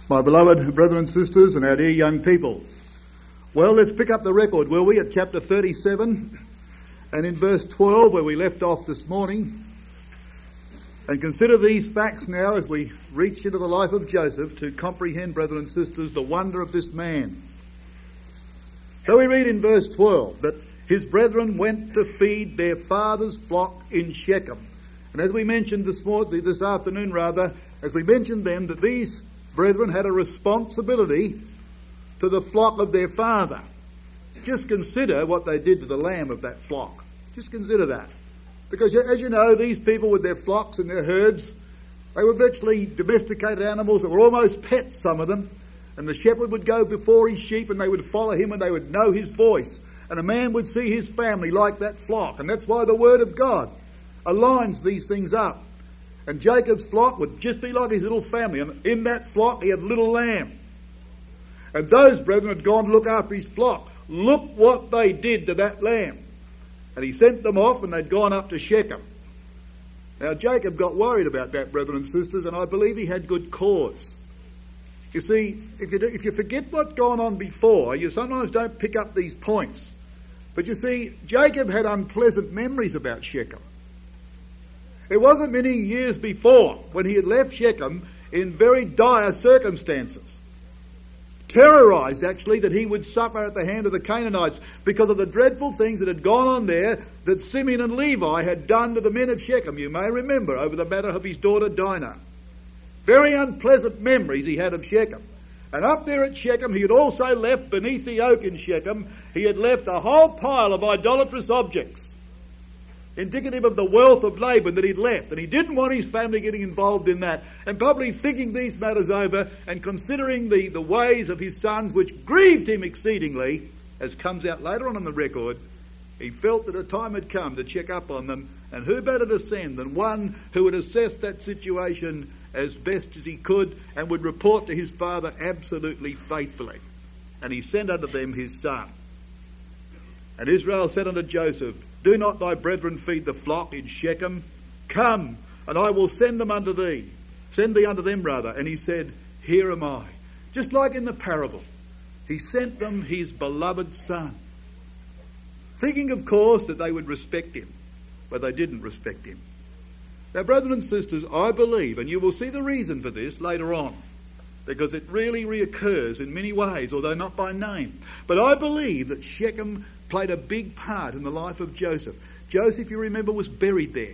My beloved brethren and sisters and our dear young people. Well, let's pick up the record, will we, at chapter 37 and in verse 12 where we left off this morning, and consider these facts now as we reach into the life of Joseph to comprehend, brethren and sisters, the wonder of this man. So we read in verse 12 that his brethren went to feed their father's flock in Shechem. And as we mentioned this afternoon, as we mentioned then, that these brethren had a responsibility to the flock of their father. Just consider what they did to the lamb of that flock. Just consider that. Because as you know, these people with their flocks and their herds, they were virtually domesticated animals that were almost pets, some of them. And the shepherd would go before his sheep and they would follow him and they would know his voice. And a man would see his family like that flock. And that's why the word of God aligns these things up. And Jacob's flock would just be like his little family. And in that flock he had little lamb. And those brethren had gone to look after his flock. Look what they did to that lamb. And he sent them off and they'd gone up to Shechem. Now Jacob got worried about that, brethren and sisters, and I believe he had good cause. You see, if you forget what's gone on before, you sometimes don't pick up these points. But you see, Jacob had unpleasant memories about Shechem. It wasn't many years before when he had left Shechem in very dire circumstances. Terrorized, actually, that he would suffer at the hand of the Canaanites because of the dreadful things that had gone on there that Simeon and Levi had done to the men of Shechem, you may remember, over the matter of his daughter Dinah. Very unpleasant memories he had of Shechem. And up there at Shechem, he had also left, beneath the oak in Shechem, he had left a whole pile of idolatrous objects, indicative of the wealth of Laban that he'd left. And he didn't want his family getting involved in that. And probably thinking these matters over and considering the ways of his sons, which grieved him exceedingly, as comes out later on in the record, he felt that a time had come to check up on them. And who better to send than one who would assess that situation as best as he could and would report to his father absolutely faithfully. And he sent unto them his son. And Israel said unto Joseph, Do not thy brethren feed the flock in Shechem? Come, and I will send them unto thee. Send thee unto them, rather. And he said, Here am I. Just like in the parable. He sent them his beloved son. Thinking, of course, that they would respect him. But they didn't respect him. Now, brethren and sisters, I believe, and you will see the reason for this later on, because it really reoccurs in many ways, although not by name. But I believe that Shechem played a big part in the life of Joseph. Joseph, you remember, was buried there.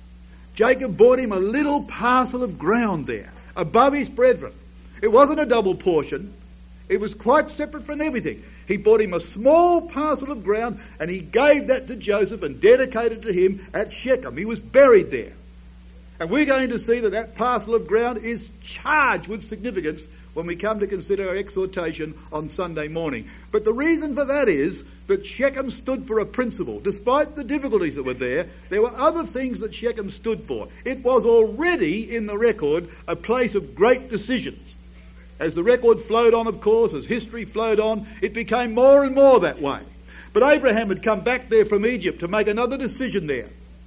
Jacob bought him a little parcel of ground there, above his brethren. It wasn't a double portion. It was quite separate from everything. He bought him a small parcel of ground and he gave that to Joseph and dedicated to him at Shechem. He was buried there. And we're going to see that that parcel of ground is charged with significance when we come to consider our exhortation on Sunday morning. But the reason for that is that Shechem stood for a principle. Despite the difficulties that were there were other things that Shechem stood for. It was already, in the record, a place of great decisions. As the record flowed on, of course, as history flowed on, it became more and more that way. But Abraham had come back there from Egypt to make another decision there.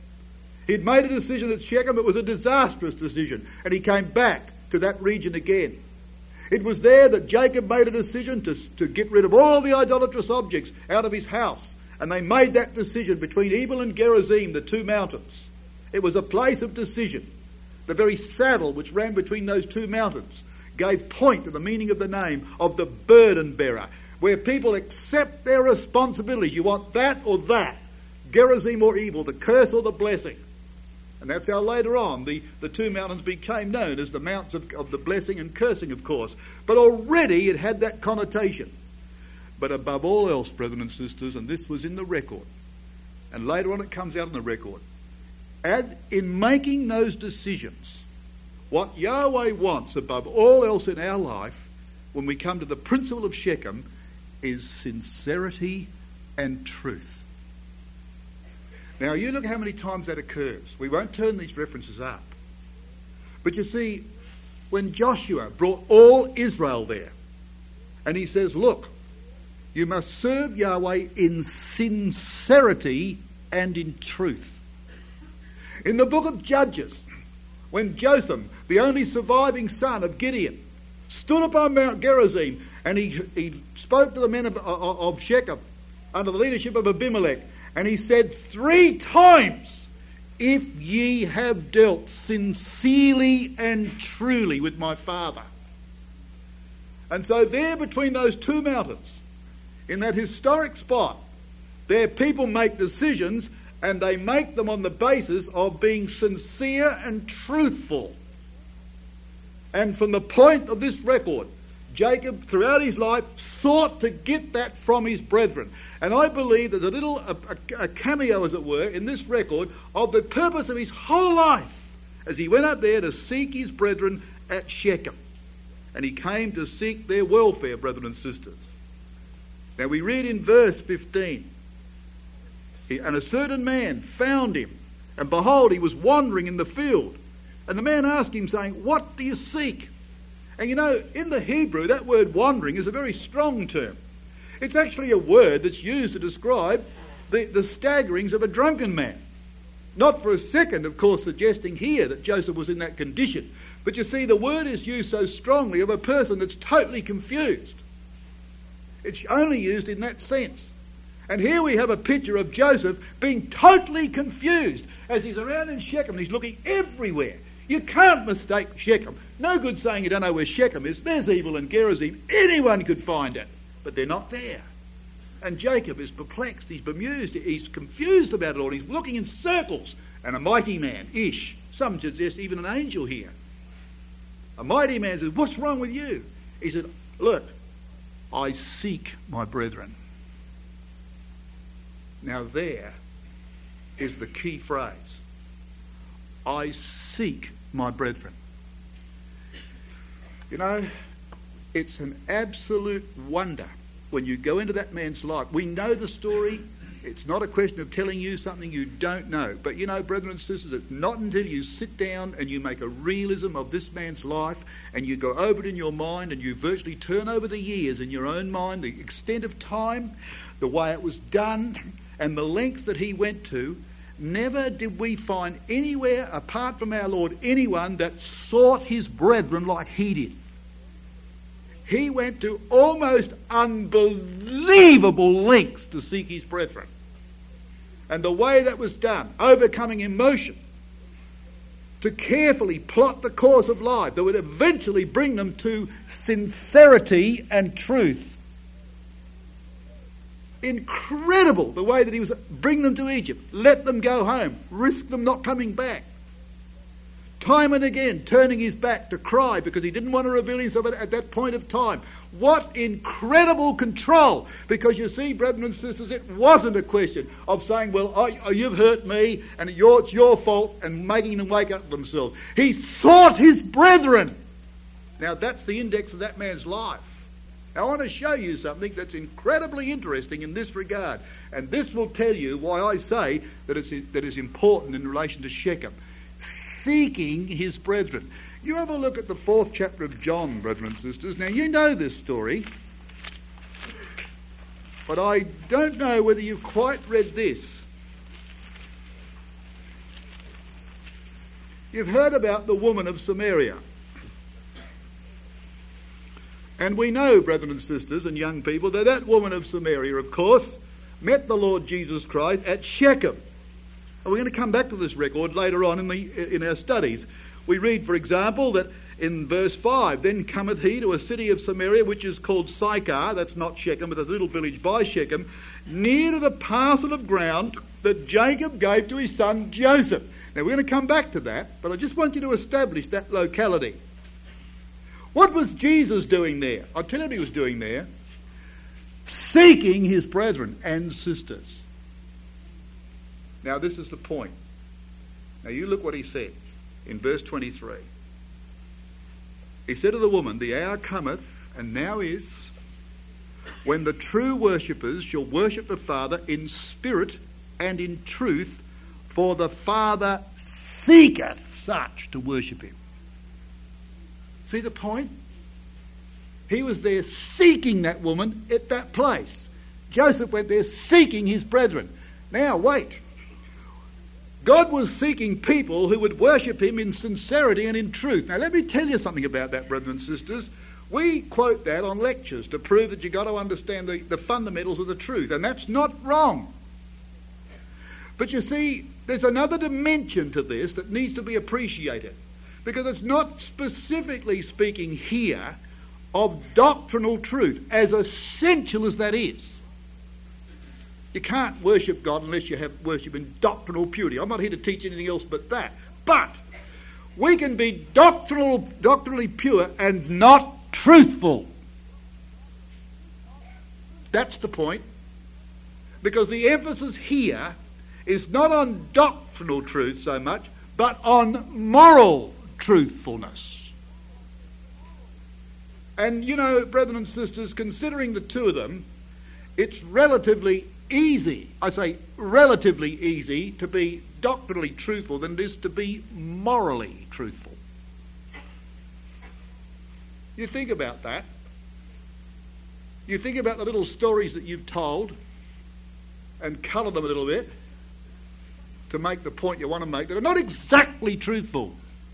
He'd made a decision at Shechem. It was a disastrous decision. And he came back to that region again. It was there that Jacob made a decision to get rid of all the idolatrous objects out of his house. And they made that decision between Ebal and Gerizim, the two mountains. It was a place of decision. The very saddle which ran between those two mountains gave point to the meaning of the name of the burden bearer, where people accept their responsibilities. You want that or that, Gerizim or Ebal, the curse or the blessing. And that's how later on the two mountains became known as the mounts of the blessing and cursing, of course. But already it had that connotation. But above all else, brethren and sisters, and this was in the record, and later on it comes out in the record, and in making those decisions, what Yahweh wants above all else in our life, when we come to the principle of Shechem, is sincerity and truth. Now, you look how many times that occurs. We won't turn these references up. But you see, when Joshua brought all Israel there, and he says, look, you must serve Yahweh in sincerity and in truth. In the book of Judges, when Jotham, the only surviving son of Gideon, stood upon Mount Gerizim, and he spoke to the men of Shechem under the leadership of Abimelech, and he said 3 times, if ye have dealt sincerely and truly with my father. And so there between those 2 mountains, in that historic spot, their people make decisions, and they make them on the basis of being sincere and truthful. And from the point of this record, Jacob, throughout his life, sought to get that from his brethren. And I believe there's a cameo, as it were, in this record of the purpose of his whole life as he went up there to seek his brethren at Shechem. And he came to seek their welfare, brethren and sisters. Now we read in verse 15, and a certain man found him, and behold, he was wandering in the field. And the man asked him, saying, what do you seek? And you know, in the Hebrew, that word wandering is a very strong term. It's actually a word that's used to describe the staggerings of a drunken man. Not for a second, of course, suggesting here that Joseph was in that condition. But you see, the word is used so strongly of a person that's totally confused. It's only used in that sense. And here we have a picture of Joseph being totally confused as he's around in Shechem. He's looking everywhere. You can't mistake Shechem. No good saying you don't know where Shechem is. There's evil in Gerizim. Anyone could find it. But they're not there. And Jacob is perplexed. He's bemused. He's confused about it all. He's looking in circles. And a mighty man, Ish, some suggest even an angel here. A mighty man says, what's wrong with you? He said, look, I seek my brethren. Now there is the key phrase. I seek my brethren. You know, it's an absolute wonder when you go into that man's life. We know the story. It's not a question of telling you something you don't know. But you know, brethren and sisters, it's not until you sit down and you make a realism of this man's life and you go over it in your mind and you virtually turn over the years in your own mind, the extent of time, the way it was done, and the lengths that he went to. Never did we find anywhere apart from our Lord anyone that sought his brethren like he did. He went to almost unbelievable lengths to seek his brethren. And the way that was done, overcoming emotion, to carefully plot the course of life that would eventually bring them to sincerity and truth. Incredible the way that he was bring them to Egypt, let them go home, risk them not coming back. Time and again turning his back to cry because he didn't want to reveal himself at that point of time. What incredible control! Because you see, brethren and sisters, it wasn't a question of saying, well, you've hurt me and it's your fault, and making them wake up themselves. He sought his brethren. Now that's the index of that man's life. Now, I want to show you something that's incredibly interesting in this regard. And this will tell you why I say that it's important in relation to Shechem. Seeking his brethren. You have a look at the 4th chapter of John, brethren and sisters. Now, you know this story. But I don't know whether you've quite read this. You've heard about the woman of Samaria. And we know, brethren and sisters and young people, that woman of Samaria, of course, met the Lord Jesus Christ at Shechem. And we're going to come back to this record later on in our studies. We read, for example, that in verse 5, then cometh he to a city of Samaria, which is called Sychar, that's not Shechem, but a little village by Shechem, near to the parcel of ground that Jacob gave to his son Joseph. Now, we're going to come back to that, but I just want you to establish that locality. What was Jesus doing there? I'll tell you what he was doing there. Seeking his brethren and sisters. Now this is the point. Now you look what he said in verse 23. He said to the woman, the hour cometh, and now is, when the true worshippers shall worship the Father in spirit and in truth, for the Father seeketh such to worship him. See the point? He was there seeking that woman at that place. Joseph went there seeking his brethren. Now, wait. God was seeking people who would worship him in sincerity and in truth. Now, let me tell you something about that, brethren and sisters. We quote that on lectures to prove that you've got to understand the fundamentals of the truth, and that's not wrong. But you see, there's another dimension to this that needs to be appreciated, because it's not specifically speaking here of doctrinal truth, as essential as that is. You can't worship God unless you have worship in doctrinal purity. I'm not here to teach anything else but that. But we can be doctrinally pure and not truthful. That's the point. Because the emphasis here is not on doctrinal truth so much, but on moral truthfulness. And you know, brethren and sisters, considering the two of them, it's relatively easy, I say relatively easy, to be doctrinally truthful than it is to be morally truthful. You think about that. You think about the little stories that you've told and colour them a little bit to make the point you want to make that are not exactly truthful.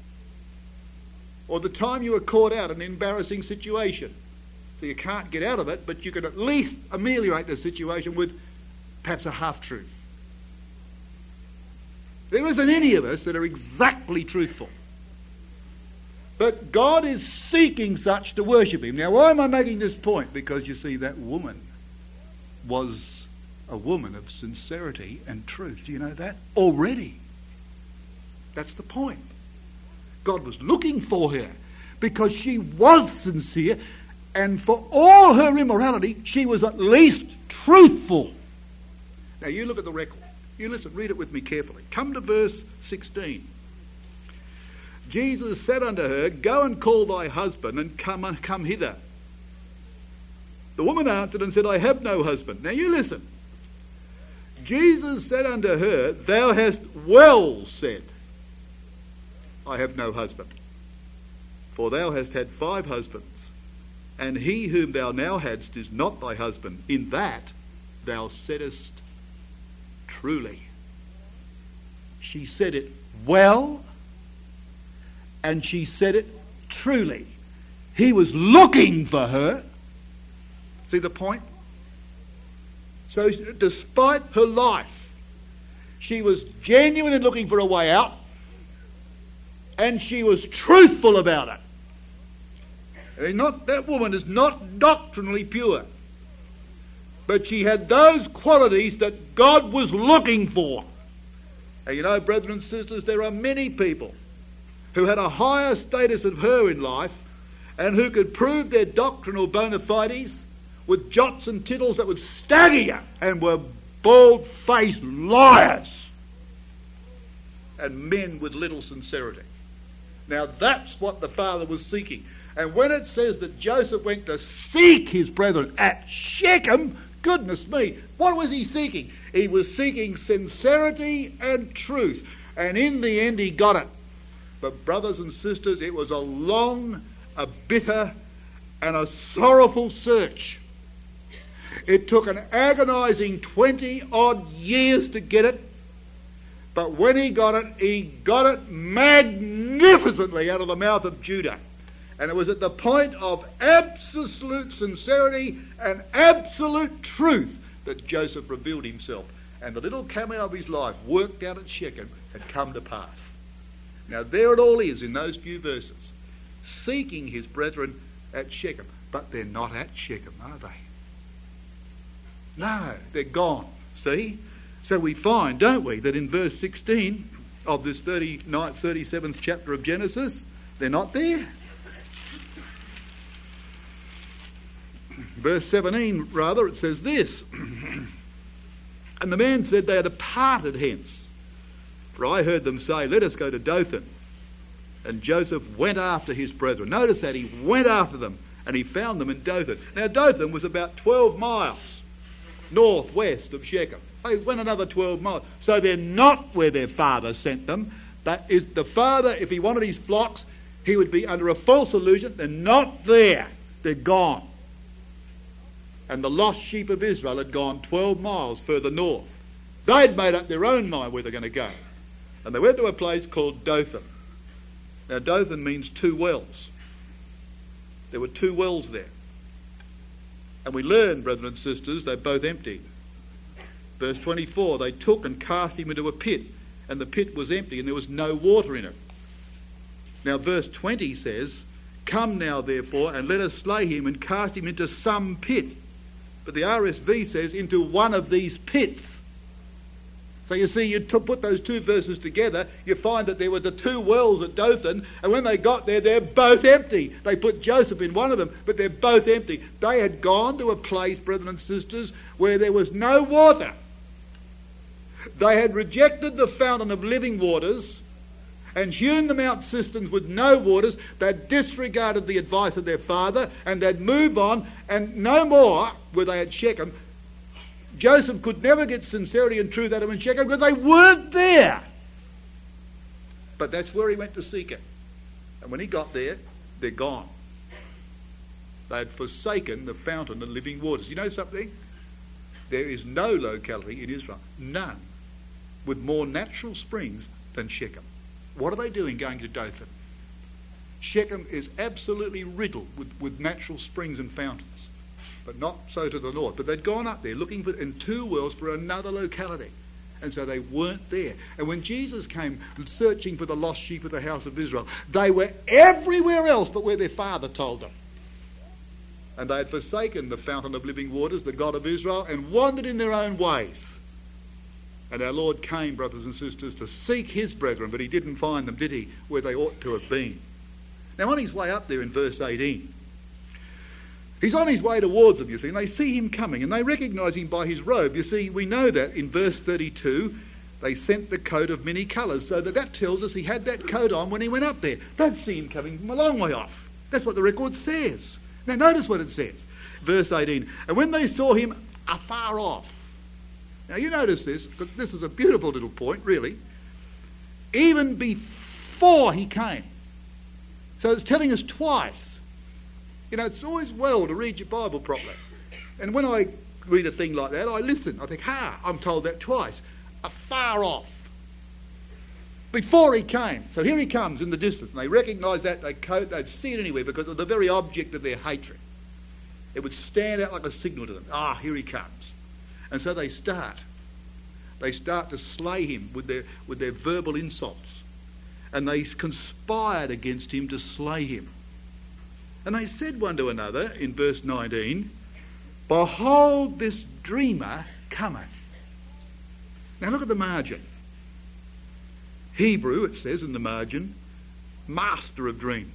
Or the time you were caught out in an embarrassing situation. So you can't get out of it, but you can at least ameliorate the situation with perhaps a half-truth. There isn't any of us that are exactly truthful. But God is seeking such to worship him. Now, why am I making this point? Because you see, that woman was a woman of sincerity and truth. Do you know that? Already. That's the point. God was looking for her because she was sincere, and for all her immorality, she was at least truthful. Now you look at the record. You listen, read it with me carefully. Come to verse 16. Jesus said unto her, Go and call thy husband and come hither. The woman answered and said, I have no husband. Now you listen. Jesus said unto her, Thou hast well said, I have no husband. For thou hast had 5 husbands, and he whom thou now hadst is not thy husband. In that thou saidst truly. She said it well, and she said it truly. He was looking for her. See the point? So despite her life, she was genuine in looking for a way out, and she was truthful about it. That woman is not doctrinally pure, but she had those qualities that God was looking for. And you know, brethren and sisters, there are many people who had a higher status of her in life and who could prove their doctrinal bona fides with jots and tittles that would stagger you, and were bald-faced liars and men with little sincerity. Now that's what the Father was seeking. And when it says that Joseph went to seek his brethren at Shechem, goodness me, what was he seeking? He was seeking sincerity and truth. And in the end he got it. But brothers and sisters, it was a long, a bitter and a sorrowful search. It took an agonizing 20-odd years to get it. But when he got it magnificently out of the mouth of Judah. And it was at the point of absolute sincerity and absolute truth that Joseph revealed himself. And the little cameo of his life worked out at Shechem had come to pass. Now there it all is in those few verses. Seeking his brethren at Shechem. But they're not at Shechem, are they? No, they're gone. See? So we find, don't we, that in verse 16 of this 37th chapter of Genesis, they're not there. Verse 17, rather, it says this. And the man said, They are departed hence. For I heard them say, Let us go to Dothan. And Joseph went after his brethren. Notice that he went after them, and he found them in Dothan. Now Dothan was about 12 miles northwest of Shechem. They went another 12 miles. So they're not where their father sent them. That is, the father, if he wanted his flocks, he would be under a false illusion. They're not there. They're gone. And the lost sheep of Israel had gone 12 miles further north. They'd made up their own mind where they're going to go. And they went to a place called Dothan. Now Dothan means 2 wells. There were 2 wells there. And we learn, brethren and sisters, they're both empty. Verse 24, they took and cast him into a pit, and the pit was empty, and there was no water in it. Now verse 20 says, come now therefore, and let us slay him and cast him into some pit. But the RSV says, into one of these pits. So you see, you put those 2 verses together, you find that there were the 2 wells at Dothan, and when they got there, they're both empty. They put Joseph in one of them, but they're both empty. They had gone to a place, brethren and sisters, where there was no water. They had rejected the fountain of living waters and hewn them out cisterns with no waters. They'd disregarded the advice of their father, and they'd move on, and no more were they at Shechem. Joseph could never get sincerity and truth out of them in Shechem because they weren't there. But that's where he went to seek it. And when he got there, they're gone. They had forsaken the fountain of living waters. You know something? There is no locality in Israel, none, with more natural springs than Shechem. What are they doing going to Dothan? Shechem is absolutely riddled with natural springs and fountains, but not so to the north. But they'd gone up there looking for, in 2 wells, for another locality. And so they weren't there. And when Jesus came searching for the lost sheep of the house of Israel, they were everywhere else but where their father told them. And they had forsaken the fountain of living waters, the God of Israel, and wandered in their own ways. And our Lord came, brothers and sisters, to seek his brethren, but he didn't find them, did he, where they ought to have been. Now on his way up there in verse 18, he's on his way towards them, you see, and they see him coming, and they recognise him by his robe. You see, we know that in verse 32, they sent the coat of many colours, so that tells us he had that coat on when he went up there. They'd see him coming from a long way off. That's what the record says. Now notice what it says. Verse 18, and when they saw him afar off. Now you notice this, because this is a beautiful little point, really. Even before he came. So it's telling us twice. You know, it's always well to read your Bible properly. And when I read a thing like that, I listen. I think, I'm told that twice. Afar off. Before he came. So here he comes in the distance. And they recognise that, they'd see it anywhere because of the very object of their hatred. It would stand out like a signal to them. Here he comes. And so they start. They start to slay him with their verbal insults. And they conspired against him to slay him. And they said one to another in verse 19, behold, this dreamer cometh. Now look at the margin. Hebrew, it says in the margin, master of dreams.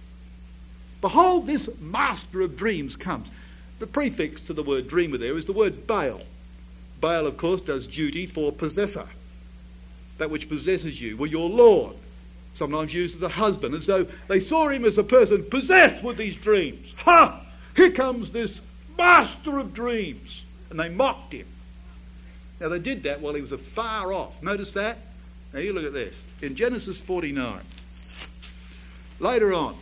Behold, this master of dreams comes. The prefix to the word dreamer there is the word Baal. Baal, of course, does duty for possessor. That which possesses you, well, your Lord. Sometimes used as a husband. And so they saw him as a person possessed with these dreams. Here comes this master of dreams. And they mocked him. Now they did that while he was afar off. Notice that? Now you look at this. In Genesis 49, later on,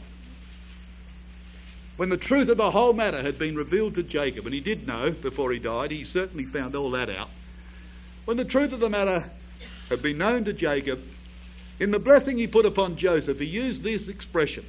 when the truth of the whole matter had been revealed to Jacob, and he did know before he died, he certainly found all that out. When the truth of the matter had been known to Jacob, in the blessing he put upon Joseph, he used this expression.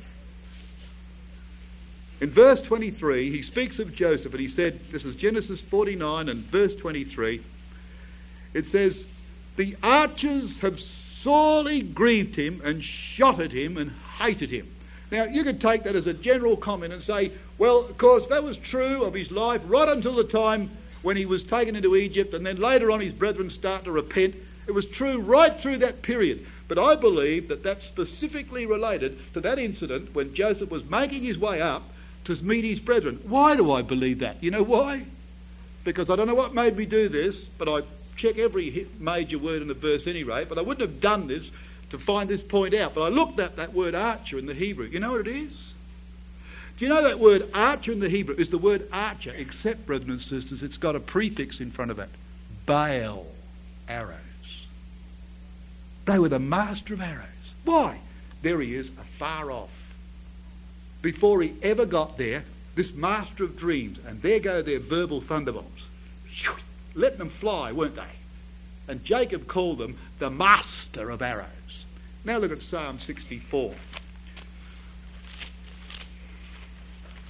In verse 23, he speaks of Joseph, and he said, this is Genesis 49 and verse 23, it says, the archers have sorely grieved him and shot at him and hated him. Now, you could take that as a general comment and say, well, of course, that was true of his life right until the time when he was taken into Egypt, and then later on his brethren start to repent. It was true right through that period. But I believe that that's specifically related to that incident when Joseph was making his way up to meet his brethren. Why do I believe that? You know why? Because I don't know what made me do this, but I check every major word in the verse anyway, but I wouldn't have done this to find this point out. But I looked at that word archer in the Hebrew. You know what it is? Do you know that word archer in the Hebrew is the word archer, except, brethren and sisters, it's got a prefix in front of it. Baal, arrows. They were the master of arrows. Why? There he is, afar off. Before he ever got there, this master of dreams, and there go their verbal thunderbolts. Letting them fly, weren't they? And Jacob called them the master of arrows. Now look at Psalm 64.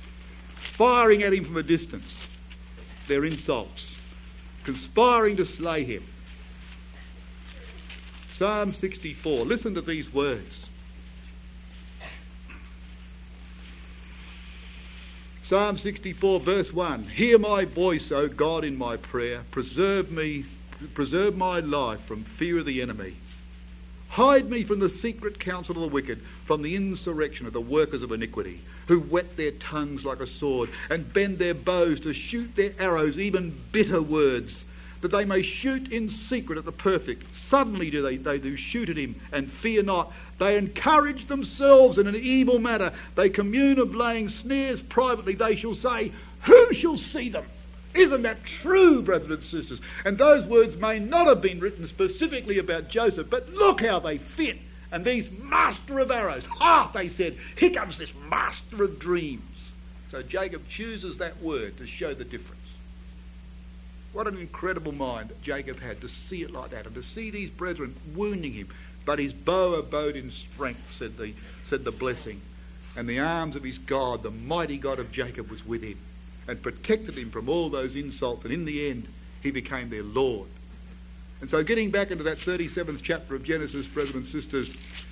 firing at him from a distance their insults, conspiring to slay him. Psalm 64, listen to these words. Psalm 64 verse 1, hear my voice, O God, in my prayer. Preserve my life from fear of the enemy. Hide me from the secret counsel of the wicked, from the insurrection of the workers of iniquity, who whet their tongues like a sword and bend their bows to shoot their arrows, even bitter words, that they may shoot in secret at the perfect. Suddenly they do shoot at him and fear not. They encourage themselves in an evil matter. They commune of laying snares privately. They shall say, who shall see them? Isn't that true, brothers and sisters? And those words may not have been written specifically about Joseph, but look how they fit. And these master of arrows, they said, here comes this master of dreams. So Jacob chooses that word to show the difference. What an incredible mind that Jacob had to see it like that and to see these brethren wounding him. But his bow abode in strength, said the blessing. And the arms of his God, the mighty God of Jacob, was with him and protected him from all those insults. And in the end, he became their Lord. And so getting back into that 37th chapter of Genesis, brothers and sisters,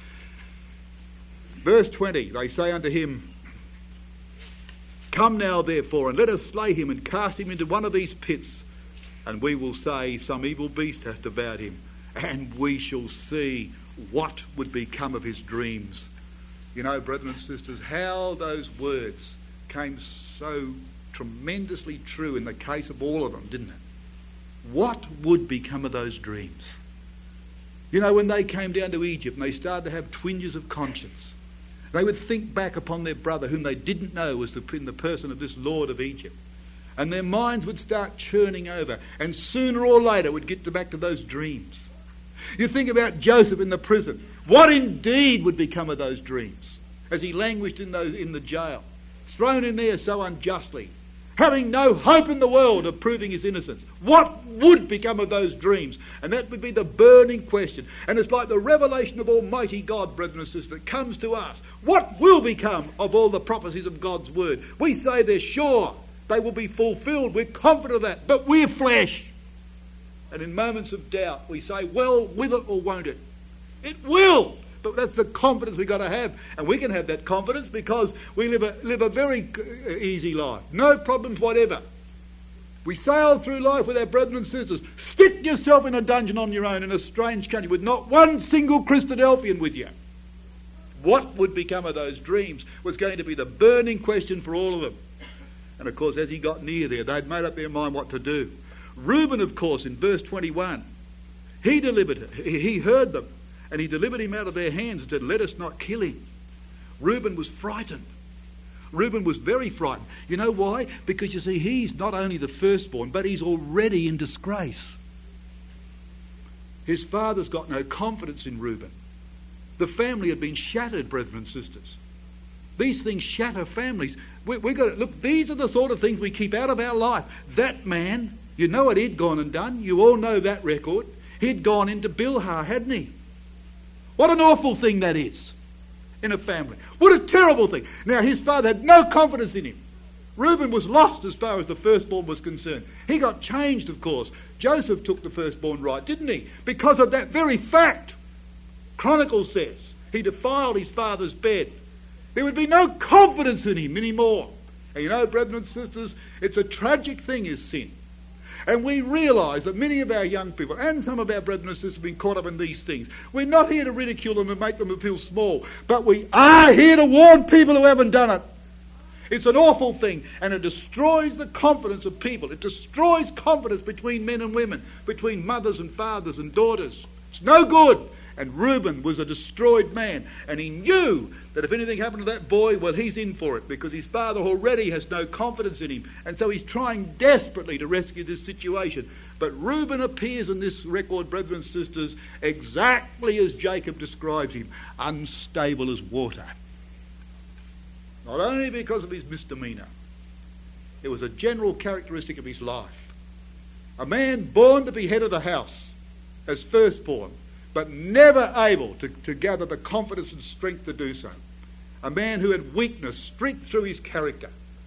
verse 20, they say unto him, come now therefore, and let us slay him and cast him into one of these pits, and we will say, some evil beast hath devoured him, and we shall see what would become of his dreams. You know, brethren and sisters, how those words came so tremendously true in the case of all of them, didn't it? What would become of those dreams? You know, when they came down to Egypt and they started to have twinges of conscience, they would think back upon their brother whom they didn't know was in the person of this Lord of Egypt. And their minds would start churning over, and sooner or later would get back to those dreams. You think about Joseph in the prison. What indeed would become of those dreams as he languished in the jail, thrown in there so unjustly, having no hope in the world of proving his innocence? What would become of those dreams? And that would be the burning question. And it's like the revelation of Almighty God, brethren and sisters, that comes to us. What will become of all the prophecies of God's word? We say they're sure. They will be fulfilled. We're confident of that. But we're flesh. And in moments of doubt, we say, well, will it or won't it? It will. But that's the confidence we've got to have. And we can have that confidence because we live a very easy life. No problems whatever. We sail through life with our brethren and sisters. Stick yourself in a dungeon on your own in a strange country with not one single Christadelphian with you. What would become of those dreams was going to be the burning question for all of them. And of course, as he got near there, they'd made up their mind what to do. Reuben, of course, in verse 21, he heard them, and he delivered him out of their hands and said, let us not kill him. Reuben was frightened. Reuben was very frightened. You know why? Because you see, he's not only the firstborn, but he's already in disgrace. His father's got no confidence in Reuben. The family had been shattered, brethren and sisters. These things shatter families. We've got to look, these are the sort of things we keep out of our life. That man, you know what he'd gone and done. You all know that record. He'd gone into Bilhah, hadn't he? What an awful thing that is in a family. What a terrible thing. Now, his father had no confidence in him. Reuben was lost as far as the firstborn was concerned. He got changed, of course. Joseph took the firstborn right, didn't he? Because of that very fact. Chronicles says he defiled his father's bed. There would be no confidence in him anymore. And you know, brethren and sisters, it's a tragic thing, is sin. And we realise that many of our young people and some of our brethren and sisters have been caught up in these things. We're not here to ridicule them and make them feel small, but we are here to warn people who haven't done it. It's an awful thing, and it destroys the confidence of people. It destroys confidence between men and women, between mothers and fathers and daughters. It's no good. And Reuben was a destroyed man, and he knew that if anything happened to that boy, well, he's in for it, because his father already has no confidence in him, and so he's trying desperately to rescue this situation. But Reuben appears in this record, brethren and sisters, exactly as Jacob describes him, unstable as water. Not only because of his misdemeanour, it was a general characteristic of his life. A man born to be head of the house as firstborn, but never able to gather the confidence and strength to do so. A man who had weakness streaked through his character.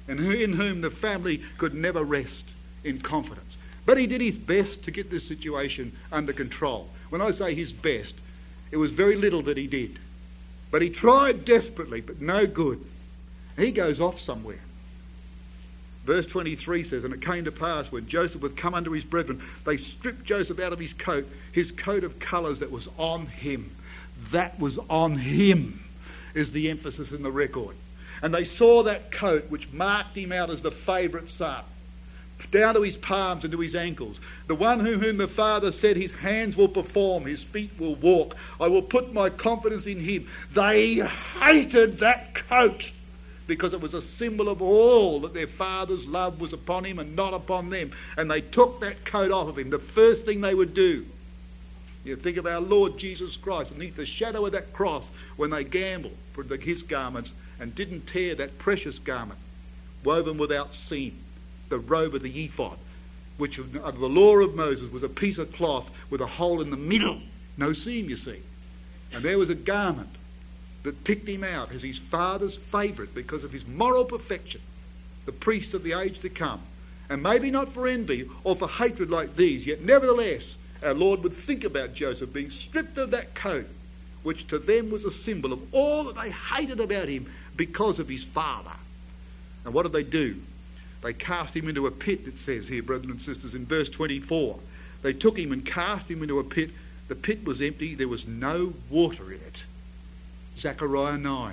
and in whom the family could never rest in confidence. But he did his best to get this situation under control. When I say his best, it was very little that he did. But he tried desperately, but no good. He goes off somewhere. Verse 23 says, and it came to pass when Joseph would come unto his brethren, they stripped Joseph out of his coat of colours that was on him. That was on him, is the emphasis in the record. And they saw that coat which marked him out as the favourite son, down to his palms and to his ankles. The one whom the Father said, his hands will perform, his feet will walk. I will put my confidence in him. They hated that coat because it was a symbol of all that their father's love was upon him and not upon them. And they took that coat off of him. The first thing they would do, you think of our Lord Jesus Christ beneath the shadow of that cross when they gambled for his garments and didn't tear that precious garment, woven without seam, the robe of the ephod, which of the law of Moses was a piece of cloth with a hole in the middle, no seam, you see. And there was a garment that picked him out as his father's favourite because of his moral perfection, the priest of the age to come. And maybe not for envy or for hatred like these, yet nevertheless our Lord would think about Joseph being stripped of that coat, which to them was a symbol of all that they hated about him because of his father. And what did they do? They cast him into a pit, it says here, brothers and sisters, in verse 24. They took him and cast him into a pit. The pit was empty. There was no water in it. Zechariah 9.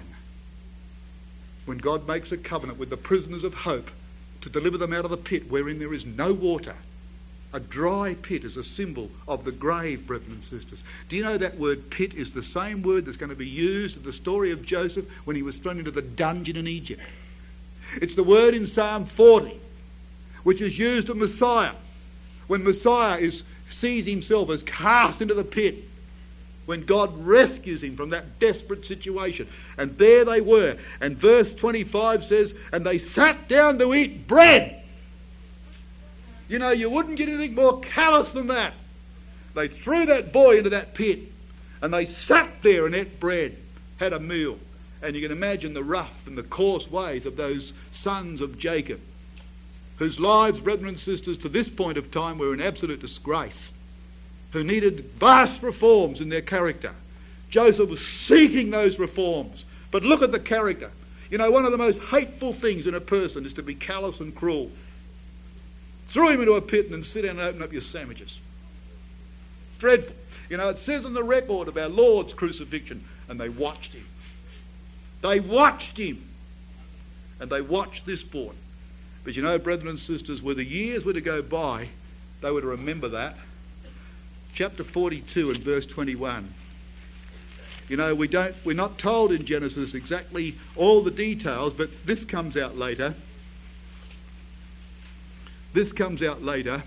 When God makes a covenant with the prisoners of hope to deliver them out of the pit wherein there is no water. A dry pit is a symbol of the grave, brothers and sisters. Do you know that word pit is the same word that's going to be used in the story of Joseph when he was thrown into the dungeon in Egypt? It's the word in Psalm 40, which is used of Messiah, when Messiah sees himself as cast into the pit, when God rescues him from that desperate situation. And there they were. And verse 25 says, and they sat down to eat bread. You know, you wouldn't get anything more callous than that. They threw that boy into that pit, and they sat there and ate bread, had a meal. And you can imagine the rough and the coarse ways of those sons of Jacob, whose lives, brethren and sisters, to this point of time were in absolute disgrace, who needed vast reforms in their character. Joseph was seeking those reforms. But look at the character. You know, one of the most hateful things in a person is to be callous and cruel. Throw him into a pit and then sit down and open up your sandwiches. Dreadful. You know, it says in the record of our Lord's crucifixion, and they watched him. They watched him. And they watched this boy. But you know, brethren and sisters, where the years were to go by, they were to remember that. Chapter 42 and verse 21. You know, we're not told in Genesis exactly all the details, but this comes out later. This comes out later.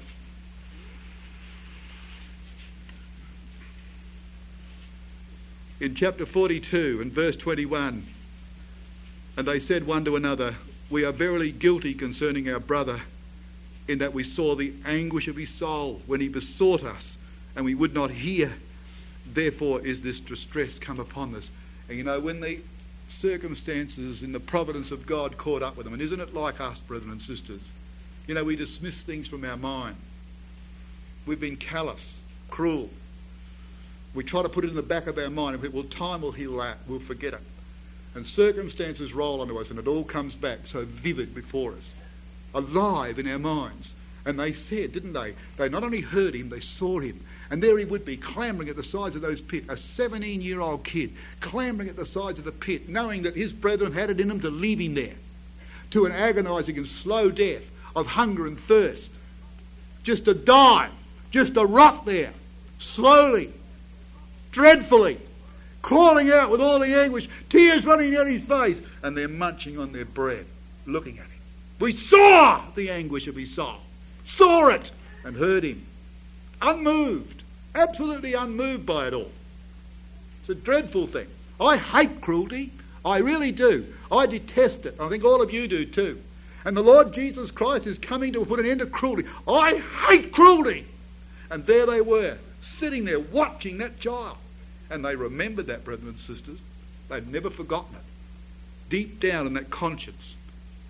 In chapter 42 and verse 21. And they said one to another, we are verily guilty concerning our brother, in that we saw the anguish of his soul when he besought us, and we would not hear. Therefore is this distress come upon us. And you know, when the circumstances in the providence of God caught up with them, and isn't it like us, brethren and sisters? You know, we dismiss things from our mind. We've been callous, cruel. We try to put it in the back of our mind and think, well, time will heal that. We'll forget it. And circumstances roll onto us and it all comes back so vivid before us, alive in our minds. And they said, didn't they? They not only heard him, they saw him. And there he would be, clambering at the sides of those pits, a 17-year-old kid, clambering at the sides of the pit, knowing that his brethren had it in them to leave him there, to an agonising and slow death of hunger and thirst. Just to die, just to rot there, slowly, dreadfully, calling out with all the anguish, tears running down his face, and they're munching on their bread, looking at him. We saw the anguish of his soul, saw it, and heard him, unmoved, absolutely unmoved by it all. It's a dreadful thing. I hate cruelty, I really do. I detest it. I think all of you do too. And the Lord Jesus Christ is coming to put an end to cruelty. I hate cruelty. And there they were, sitting there watching that child. And they remembered that, brothers and sisters. They'd never forgotten it. Deep down in that conscience,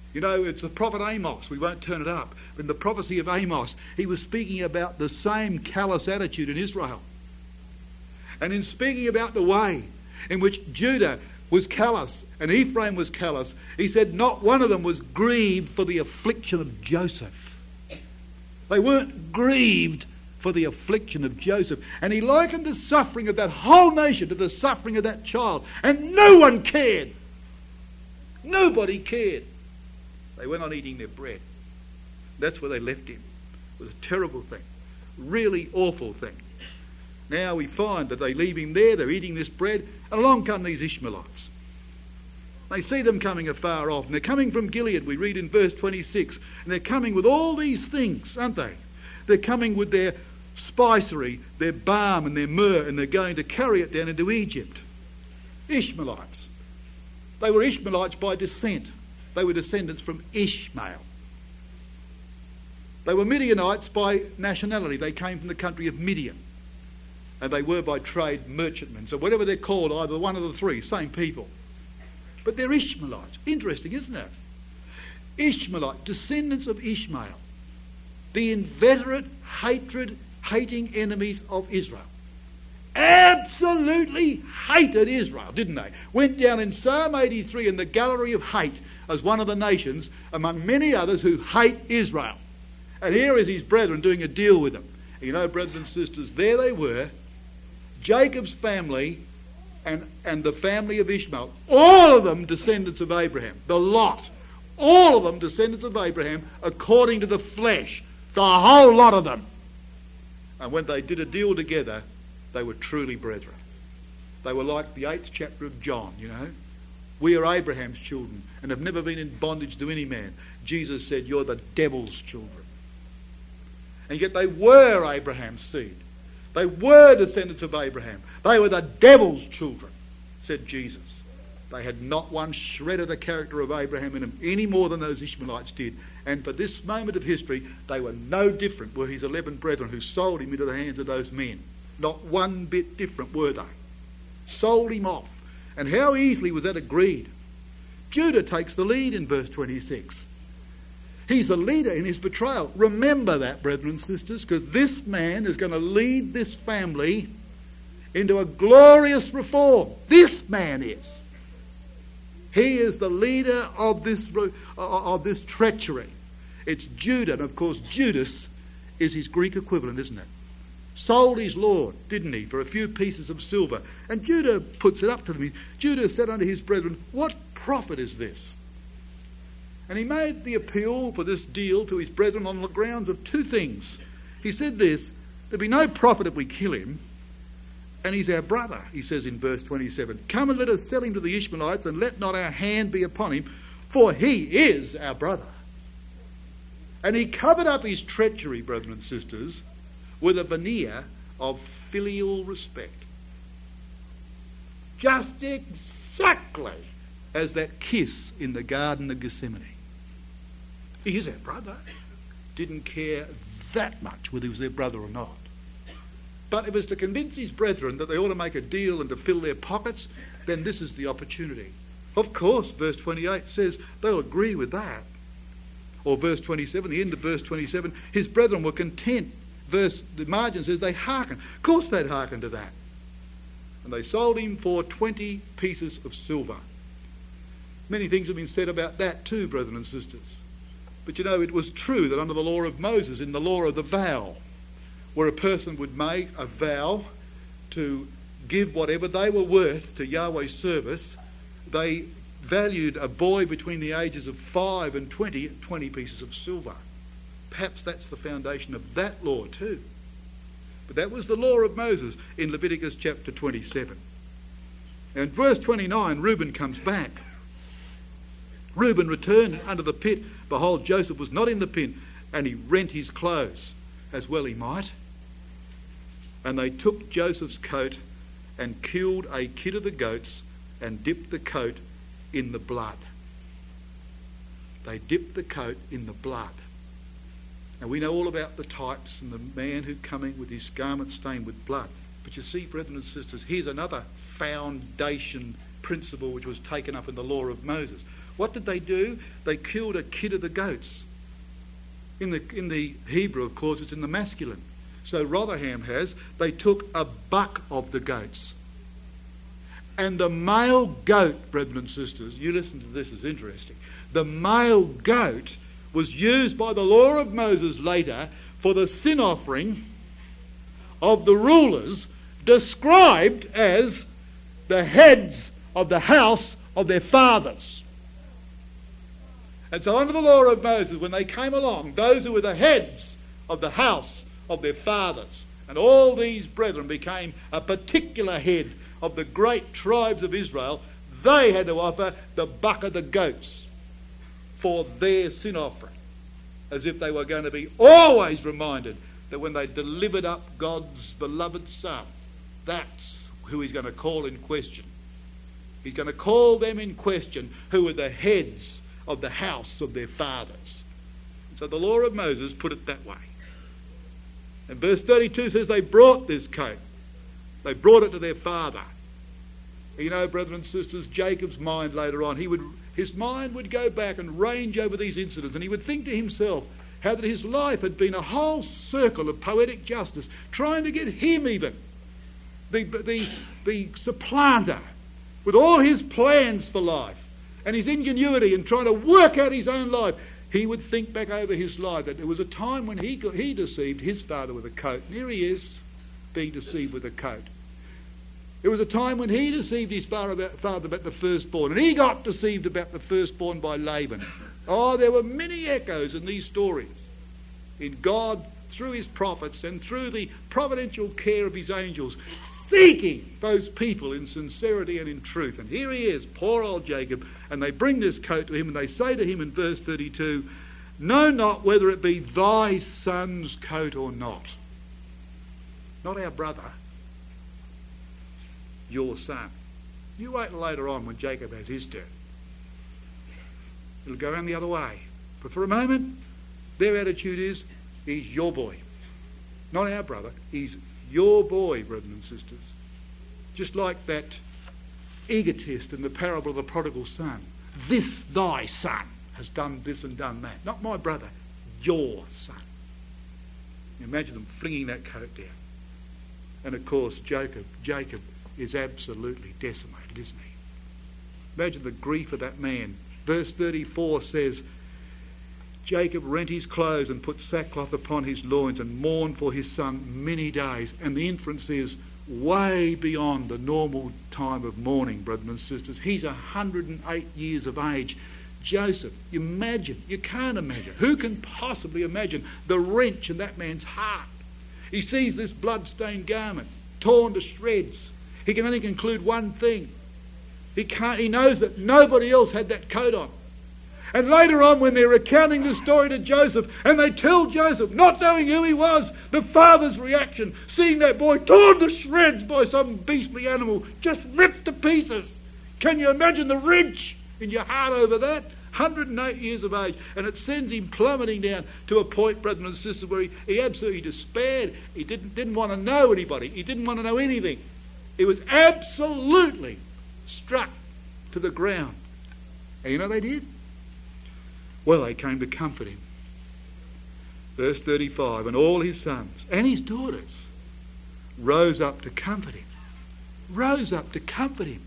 You know, it's the prophet Amos. We won't turn it up. In the prophecy of Amos, he was speaking about the same callous attitude in Israel. And in speaking about the way in which Judah was callous and Ephraim was callous, he said not one of them was grieved for the affliction of Joseph. They weren't grieved for the affliction of Joseph. And he likened the suffering of that whole nation to the suffering of that child. And no one cared. Nobody cared. They went on eating their bread. That's where they left him. It was a terrible thing. Really awful thing. Now we find that they leave him there, they're eating this bread, and along come these Ishmaelites. They see them coming afar off, and they're coming from Gilead, we read in verse 26, and they're coming with all these things, aren't they? They're coming with their spicery, their balm and their myrrh, and they're going to carry it down into Egypt. Ishmaelites. They were Ishmaelites by descent. They were descendants from Ishmael. They were Midianites by nationality. They came from the country of Midian. And they were by trade merchantmen. So whatever they're called, either one of the three, same people. But they're Ishmaelites. Interesting, isn't it? Ishmaelite, descendants of Ishmael. The inveterate hating enemies of Israel. Absolutely hated Israel, didn't they? Went down in Psalm 83 in the gallery of hate as one of the nations among many others who hate Israel. And here is his brethren doing a deal with them. You know, brothers and sisters, there they were, Jacob's family and the family of Ishmael, all of them descendants of Abraham, the lot, all of them descendants of Abraham according to the flesh, the whole lot of them. And when they did a deal together, they were truly brethren. They were like the 8th chapter of John, you know. We are Abraham's children and have never been in bondage to any man. Jesus said, you're the devil's children. And yet they were Abraham's seed. They were descendants of Abraham. They were the devil's children, said Jesus. They had not one shred of the character of Abraham in them, any more than those Ishmaelites did. And for this moment of history, they were no different, were his 11 brethren who sold him into the hands of those men. Not one bit different were they. Sold him off. And how easily was that agreed? Judah takes the lead in verse 26. He's the leader in his betrayal. Remember that, brethren and sisters, because this man is going to lead this family into a glorious reform. This man is. He is the leader of this treachery. It's Judah, and of course Judas is his Greek equivalent, isn't it? Sold his Lord, didn't he, for a few pieces of silver. And Judah puts it up to them. Judah said unto his brethren, what profit is this? And he made the appeal for this deal to his brethren on the grounds of two things. He said this, there'll be no profit if we kill him, and he's our brother, he says in verse 27. Come and let us sell him to the Ishmaelites, and let not our hand be upon him, for he is our brother. And he covered up his treachery, brethren and sisters, with a veneer of filial respect. Just exactly as that kiss in the Garden of Gethsemane. He is our brother. Didn't care that much whether he was their brother or not. But if it was to convince his brethren that they ought to make a deal and to fill their pockets, then this is the opportunity. Of course, verse 28 says they'll agree with that. Or verse 27, the end of verse 27, his brethren were content. The margin says they hearkened. Of course they'd hearken to that. And they sold him for 20 pieces of silver. Many things have been said about that too, brethren and sisters. But you know, it was true that under the law of Moses, in the law of the vow, where a person would make a vow to give whatever they were worth to Yahweh's service, they valued a boy between the ages of 5 and 20 at 20 pieces of silver. Perhaps that's the foundation of that law too. But that was the law of Moses in Leviticus chapter 27. And verse 29, Reuben comes back. Reuben returned under the pit. Behold, Joseph was not in the pit, and he rent his clothes, as well he might. And they took Joseph's coat and killed a kid of the goats and dipped the coat in the blood. They dipped the coat in the blood. And we know all about the types and the man who coming with his garment stained with blood. But you see, brethren and sisters, here's another foundation principle which was taken up in the law of Moses. What did they do? They killed a kid of the goats. In the Hebrew, of course, it's in the masculine. So Rotherham has, they took a buck of the goats. And the male goat, brethren and sisters, you listen to this, it's interesting. The male goat was used by the law of Moses later for the sin offering of the rulers, described as the heads of the house of their fathers. And so under the law of Moses, when they came along, those who were the heads of the house of their fathers, and all these brethren became a particular head of the great tribes of Israel, they had to offer the buck of the goats for their sin offering, as if they were going to be always reminded that when they delivered up God's beloved Son, that's who he's going to call in question. He's going to call them in question who were the heads of the house of their fathers. So the law of Moses put it that way. And verse 32 says they brought this coat. They brought it to their father. You know, brethren and sisters, Jacob's mind later on, his mind would go back and range over these incidents, and he would think to himself how that his life had been a whole circle of poetic justice, trying to get him even, the supplanter, with all his plans for life and his ingenuity in trying to work out his own life. He would think back over his life that there was a time when he deceived his father with a coat, and here he is being deceived with a coat. There was a time when he deceived his father about the firstborn, and he got deceived about the firstborn by Laban. Oh, there were many echoes in these stories in God, through his prophets and through the providential care of his angels, seeking those people in sincerity and in truth. And here he is, poor old Jacob, and they bring this coat to him, and they say to him in verse 32, "Know not whether it be thy son's coat or not." Not our brother, your son. You wait later on when Jacob has his turn. It'll go around the other way. But for a moment, their attitude is, he's your boy. Not our brother, he's your boy, brethren and sisters. Just like that egotist in the parable of the prodigal son. This thy son has done this and done that. Not my brother, your son. Imagine them flinging that coat down. And of course, Jacob is absolutely decimated, isn't he? Imagine the grief of that man. Verse 34 says, Jacob rent his clothes and put sackcloth upon his loins and mourned for his son many days. And the inference is way beyond the normal time of mourning, brothers and sisters. He's 108 years of age. Joseph, you can't imagine. Who can possibly imagine the wrench in that man's heart? He sees this blood-stained garment torn to shreds. He can only conclude one thing. He knows that nobody else had that coat on. And later on, when they're recounting the story to Joseph, and they tell Joseph, not knowing who he was, the father's reaction, seeing that boy torn to shreds by some beastly animal, just ripped to pieces. Can you imagine the wrench in your heart over that? 108 years of age. And it sends him plummeting down to a point, brethren and sisters, where he absolutely despaired. He didn't want to know anybody. He didn't want to know anything. He was absolutely struck to the ground. And you know what they did? Well, they came to comfort him. Verse 35, and all his sons and his daughters rose up to comfort him. Rose up to comfort him.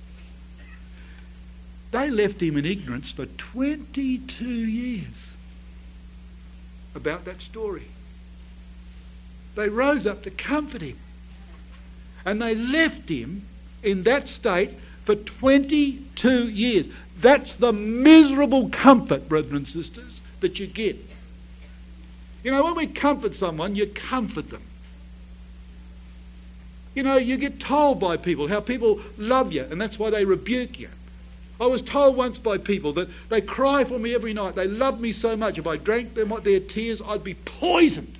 They left him in ignorance for 22 years about that story. They rose up to comfort him. And they left him in that state for 22 years. That's the miserable comfort, brethren and sisters, that you get. You know, when we comfort someone, you comfort them. You know, you get told by people how people love you, and that's why they rebuke you. I was told once by people that they cry for me every night. They love me so much. If I drank their tears, I'd be poisoned.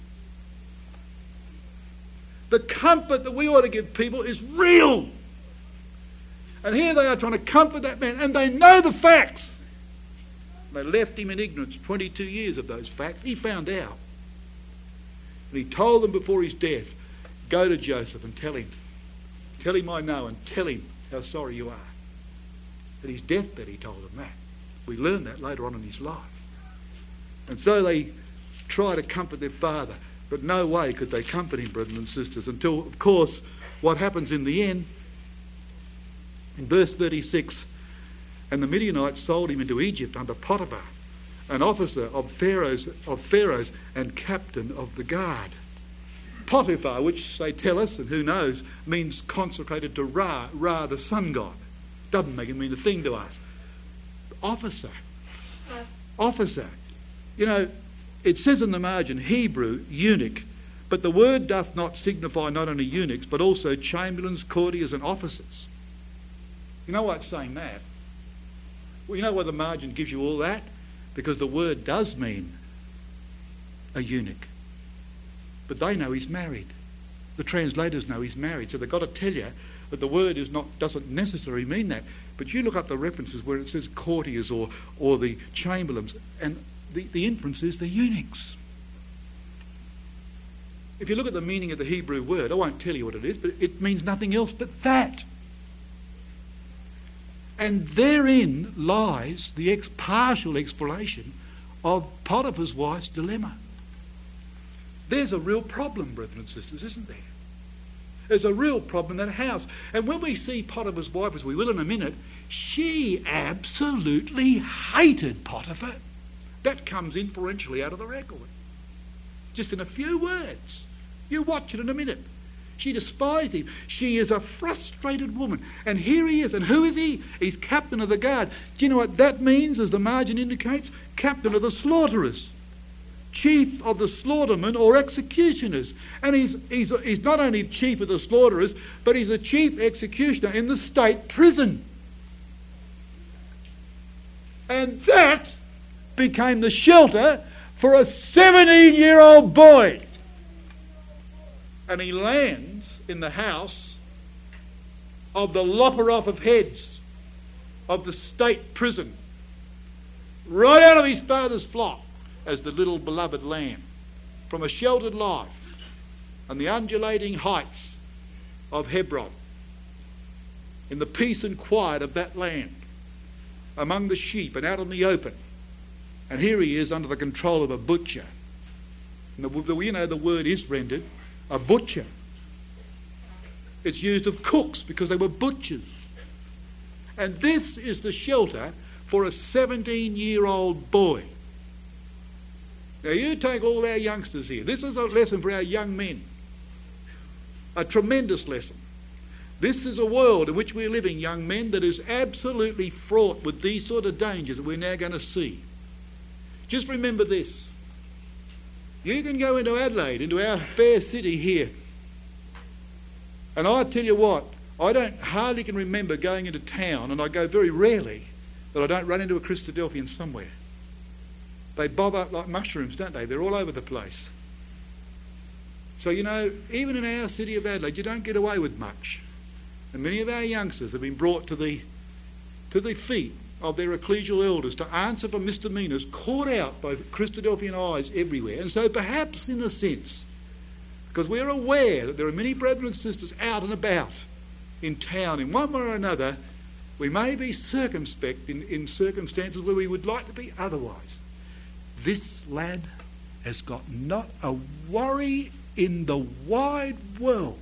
The comfort that we ought to give people is real. And here they are trying to comfort that man, and they know the facts. They left him in ignorance 22 years of those facts. He found out. And he told them before his death, go to Joseph and tell him I know, and tell him how sorry you are. At his deathbed he told them that. We learn that later on in his life. And so they try to comfort their father, but no way could they comfort him, brothers and sisters, until, of course, what happens in the end, in verse 36, and the Midianites sold him into Egypt under Potiphar, an officer of Pharaoh's and captain of the guard. Potiphar, which they tell us, and who knows, means consecrated to Ra, the sun god. Doesn't make it mean a thing to us. Officer. You know, it says in the margin, Hebrew, eunuch, but the word doth not signify not only eunuchs, but also chamberlains, courtiers, and officers. You know why it's saying that? Well, you know why the margin gives you all that? Because the word does mean a eunuch. But they know he's married. The translators know he's married. So they've got to tell you that the word doesn't necessarily mean that. But you look up the references where it says courtiers or the chamberlains, and the inference is the eunuchs. If you look at the meaning of the Hebrew word, I won't tell you what it is, but it means nothing else but that. And therein lies the partial explanation of Potiphar's wife's dilemma. There's a real problem, brethren and sisters, isn't there? There's a real problem in that house. And when we see Potiphar's wife, as we will in a minute, she absolutely hated Potiphar. That comes inferentially out of the record. Just in a few words. You watch it in a minute. She despised him. She is a frustrated woman. And here he is. And who is he? He's captain of the guard. Do you know what that means, as the margin indicates? Captain of the slaughterers. Chief of the slaughtermen or executioners. And he's not only chief of the slaughterers, but he's a chief executioner in the state prison. And that became the shelter for a 17-year-old boy. And he lands in the house of the lopper off of heads of the state prison, right out of his father's flock, as the little beloved lamb, from a sheltered life on the undulating heights of Hebron, in the peace and quiet of that land, among the sheep and out in the open. And here he is under the control of a butcher. And the word is rendered a butcher. It's used of cooks because they were butchers. And this is the shelter for a 17-year-old boy. Now you take all our youngsters here. This is a lesson for our young men. A tremendous lesson. This is a world in which we're living, young men, that is absolutely fraught with these sort of dangers that we're now going to see. Just remember this. You can go into Adelaide, into our fair city here, and I tell you what, I hardly can remember going into town, and I go very rarely, that I don't run into a Christadelphian somewhere. They bob up like mushrooms, don't they? They're all over the place. So, you know, even in our city of Adelaide, you don't get away with much. And many of our youngsters have been brought to the feet of their ecclesial elders to answer for misdemeanours, caught out by Christadelphian eyes everywhere. And so perhaps in a sense, because we're aware that there are many brethren and sisters out and about in town in one way or another, we may be circumspect in circumstances where we would like to be otherwise. This lad has got not a worry in the wide world.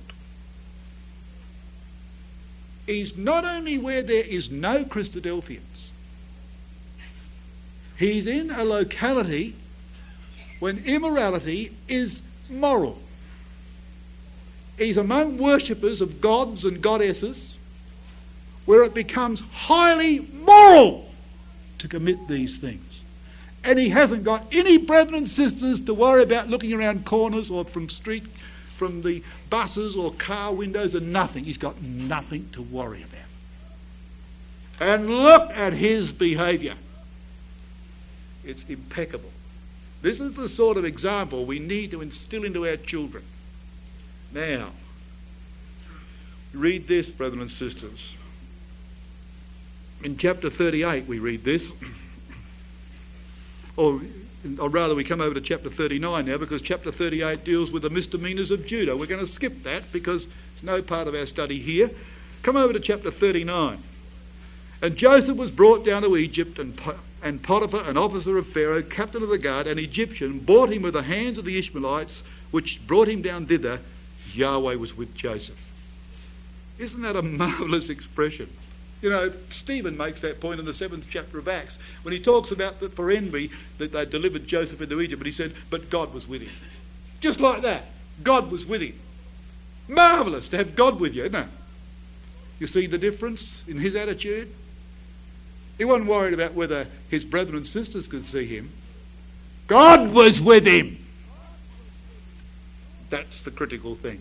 He's not only where there is no Christadelphians, he's in a locality when immorality is moral. He's among worshippers of gods and goddesses where it becomes highly moral to commit these things. And he hasn't got any brethren and sisters to worry about looking around corners or from the buses or car windows and nothing. He's got nothing to worry about. And look at his behaviour. It's impeccable. This is the sort of example we need to instill into our children. Now, read this, brethren and sisters. In chapter 38 we read this. Or rather, we come over to chapter 39 now, because chapter 38 deals with the misdemeanours of Judah. We're going to skip that because it's no part of our study here. Come over to chapter 39. And Joseph was brought down to Egypt, and and Potiphar, an officer of Pharaoh, captain of the guard, an Egyptian, bought him with the hands of the Ishmaelites, which brought him down thither. Yahweh was with Joseph. Isn't that a marvellous expression? You know, Stephen makes that point in the 7th chapter of Acts when he talks about that for envy that they delivered Joseph into Egypt, but he said, but God was with him. Just like that. God was with him. Marvellous to have God with you, isn't it? You see the difference in his attitude? He wasn't worried about whether his brethren and sisters could see him. God was with him. That's the critical thing.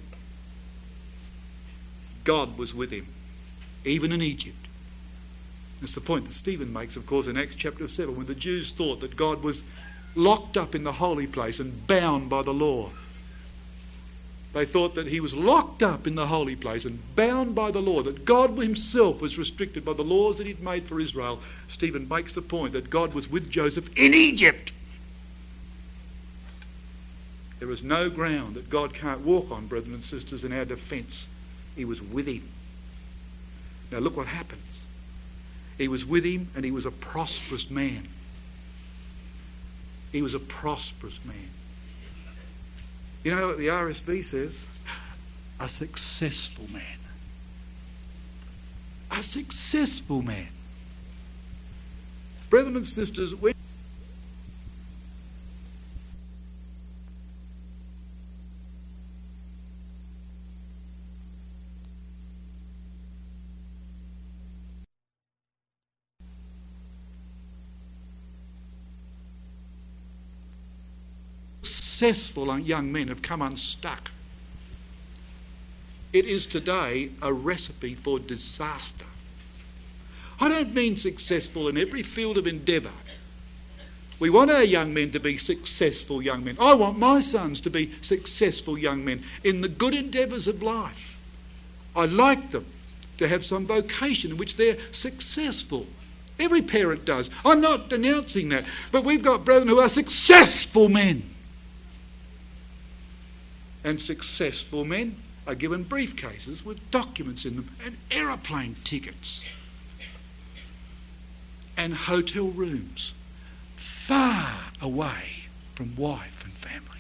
God was with him, even in Egypt. That's the point that Stephen makes, of course, in Acts chapter 7, when the Jews thought that God was locked up in the holy place and bound by the law. They thought that he was locked up in the holy place and bound by the law, that God himself was restricted by the laws that he'd made for Israel. Stephen makes the point that God was with Joseph in Egypt. There is no ground that God can't walk on, brethren and sisters, in our defence. He was with him. Now look what happens. He was with him and he was a prosperous man. He was a prosperous man. You know what the RSV says? A successful man. A successful man. Brethren and sisters, when successful young men have come unstuck. It is today a recipe for disaster. I don't mean successful in every field of endeavour. We want our young men to be successful young men. I want my sons to be successful young men in the good endeavours of life. I like them to have some vocation in which they're successful. Every parent does. I'm not denouncing that. But we've got brethren who are successful men. And successful men are given briefcases with documents in them and aeroplane tickets and hotel rooms far away from wife and family.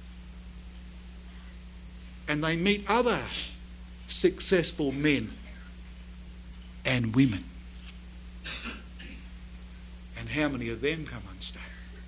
And they meet other successful men and women. And how many of them come unstuck?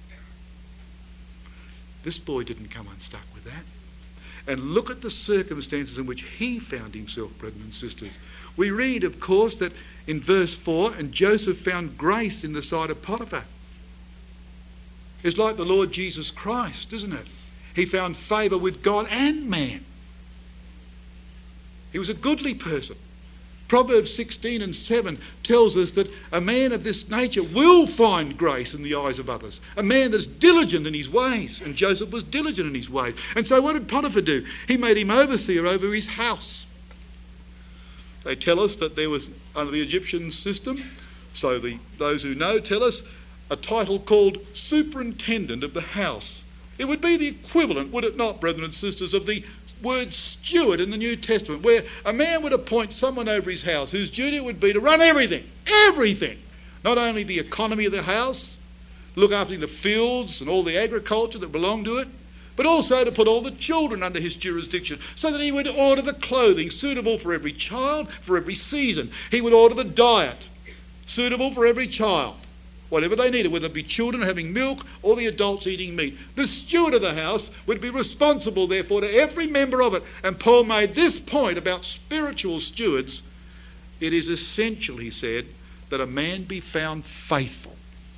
This boy didn't come unstuck with that. And look at the circumstances in which he found himself, brethren and sisters. We read, of course, that in verse 4, and Joseph found grace in the sight of Potiphar. It's like the Lord Jesus Christ, isn't it? He found favour with God and man. He was a goodly person. Proverbs 16:7 tells us that a man of this nature will find grace in the eyes of others. A man that's diligent in his ways. And Joseph was diligent in his ways. And so what did Potiphar do? He made him overseer over his house. They tell us that there was, under the Egyptian system, so those who know tell us, a title called superintendent of the house. It would be the equivalent, would it not, brethren and sisters, of the word steward in the New Testament, where a man would appoint someone over his house whose duty would be to run everything. Not only the economy of the house, look after the fields and all the agriculture that belonged to it, but also to put all the children under his jurisdiction, so that he would order the clothing suitable for every child, for every season. He would order the diet suitable for every child, whatever they needed, whether it be children having milk or the adults eating meat. The steward of the house would be responsible, therefore, to every member of it. And Paul made this point about spiritual stewards. It is essential, he said, that a man be found faithful.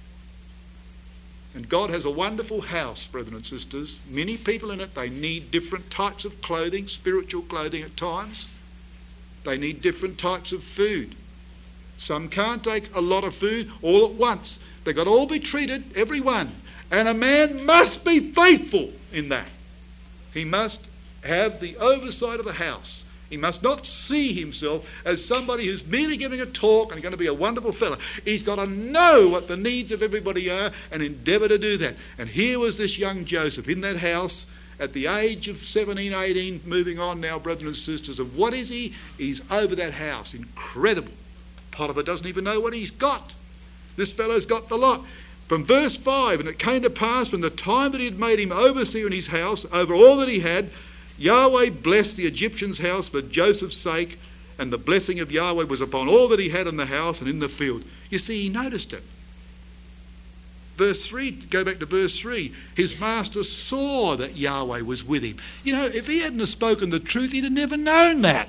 And God has a wonderful house, brethren and sisters. Many people in it, they need different types of clothing, spiritual clothing at times. They need different types of food. Some can't take a lot of food all at once. They've got to all be treated, every one. And a man must be faithful in that. He must have the oversight of the house. He must not see himself as somebody who's merely giving a talk and going to be a wonderful fellow. He's got to know what the needs of everybody are and endeavour to do that. And here was this young Joseph in that house at the age of 17, 18, moving on now, brethren and sisters. And what is he? He's over that house. Incredible. Potiphar doesn't even know what he's got. This fellow's got the lot. From verse 5, and it came to pass from the time that he had made him overseer in his house over all that he had, Yahweh blessed the Egyptian's house for Joseph's sake, and the blessing of Yahweh was upon all that he had in the house and in the field. You see, he noticed it. Verse 3, go back to verse 3. His master saw that Yahweh was with him. You know, if he hadn't have spoken the truth, he'd have never known that.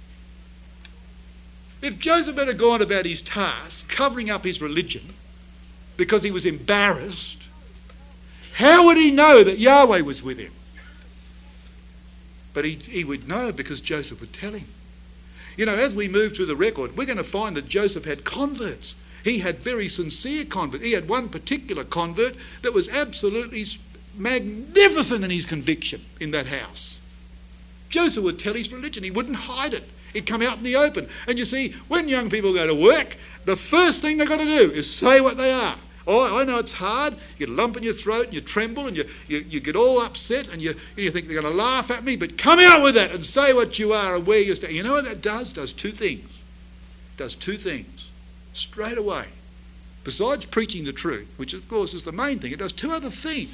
If Joseph had gone about his task, covering up his religion, because he was embarrassed, how would he know that Yahweh was with him? But he would know because Joseph would tell him. You know, as we move through the record, we're going to find that Joseph had converts. He had very sincere converts. He had one particular convert that was absolutely magnificent in his conviction in that house. Joseph would tell his religion. He wouldn't hide it. He'd come out in the open. And you see, when young people go to work, the first thing they've got to do is say what they are. Oh, I know it's hard. You get a lump in your throat and you tremble and you get all upset and you think they're going to laugh at me, but come out with that and say what you are and where you stand. You know what that does? It does two things. It does two things. Straight away. Besides preaching the truth, which of course is the main thing, it does two other things.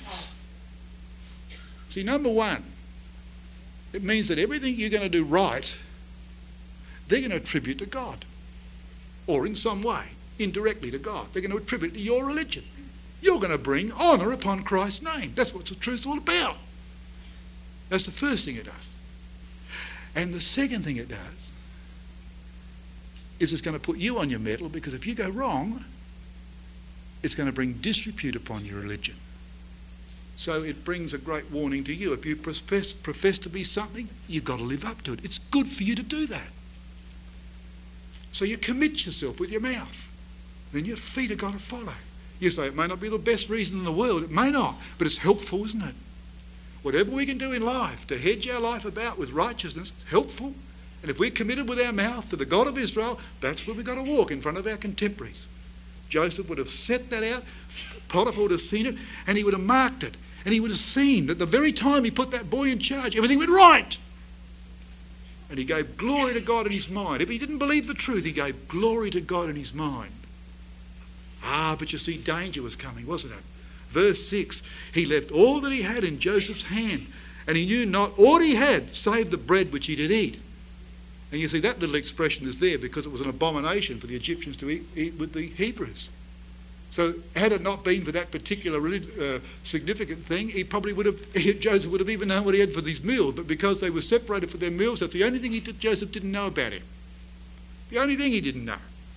See, number one, it means that everything you're going to do right, they're going to attribute to God. Or in some way, indirectly to God. They're going to attribute it to your religion. You're going to bring honour upon Christ's name. That's what the truth's all about. That's the first thing it does. And the second thing it does is it's going to put you on your mettle, because if you go wrong, it's going to bring disrepute upon your religion. So it brings a great warning to you. If you profess to be something, you've got to live up to it. It's good for you to do that. So you commit yourself with your mouth. Then your feet have got to follow. You say it may not be the best reason in the world. It may not, but it's helpful, isn't it? Whatever we can do in life to hedge our life about with righteousness, it's helpful. And if we're committed with our mouth to the God of Israel, that's where we've got to walk, in front of our contemporaries. Joseph would have set that out, Potiphar would have seen it, and he would have marked it. And he would have seen that the very time he put that boy in charge, everything went right. And he gave glory to God in his mind. If he didn't believe the truth, he gave glory to God in his mind. But you see, danger was coming, wasn't it? Verse 6, he left all that he had in Joseph's hand, and he knew not aught he had, save the bread which he did eat. And you see, that little expression is there because it was an abomination for the Egyptians to eat with the Hebrews. So had it not been for that particular significant thing, Joseph would have even known what he had for these meals. But because they were separated for their meals, that's the only thing Joseph didn't know about him. The only thing he didn't know.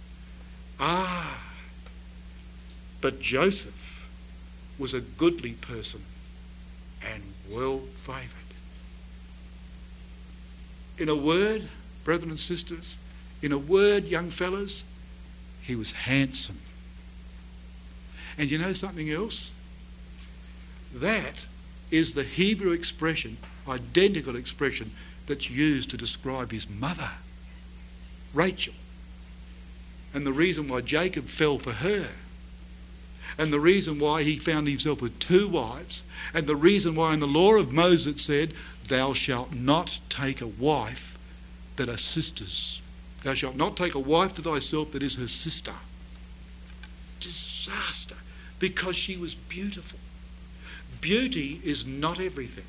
But Joseph was a goodly person and well favoured. In a word, brethren and sisters, in a word, young fellas, he was handsome. And you know something else? That is the Hebrew expression, identical expression, that's used to describe his mother, Rachel. And the reason why Jacob fell for her, and the reason why he found himself with two wives, and the reason why in the law of Moses it said, thou shalt not take a wife that are sisters. Thou shalt not take a wife to thyself that is her sister. Disaster. Because she was beautiful. Beauty is not everything.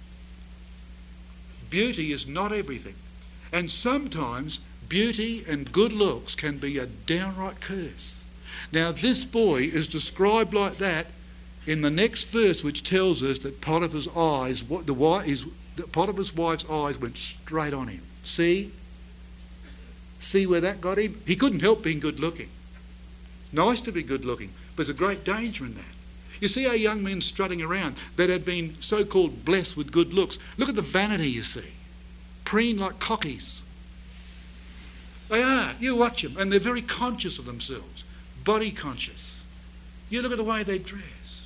Beauty is not everything. And sometimes beauty and good looks can be a downright curse. Now this boy is described like that in the next verse, which tells us that Potiphar's wife's eyes went straight on him. See where that got him? He couldn't help being good looking. Nice to be good looking, but there's a great danger in that. You see our young men strutting around that have been so-called blessed with good looks. Look at the vanity, you see. Preen like cockies. They are. You watch them, and they're very conscious of themselves. Body conscious. You look at the way they dress.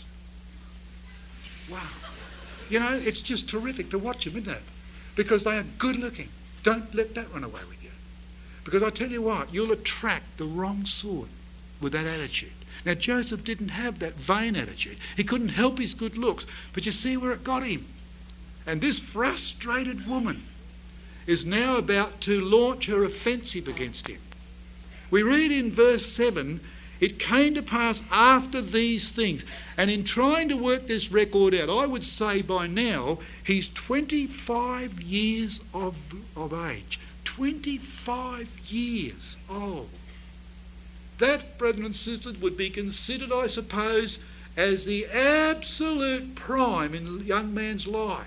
Wow. You know, it's just terrific to watch them, isn't it? Because they are good looking. Don't let that run away with you. Because I tell you what, you'll attract the wrong sort with that attitude. Now Joseph didn't have that vain attitude. He couldn't help his good looks. But you see where it got him. And this frustrated woman is now about to launch her offensive against him. We read in verse 7, It came to pass after these things. And in trying to work this record out, I would say by now he's 25 years of age. 25 years old. That, brethren and sisters, would be considered, I suppose, as the absolute prime in a young man's life.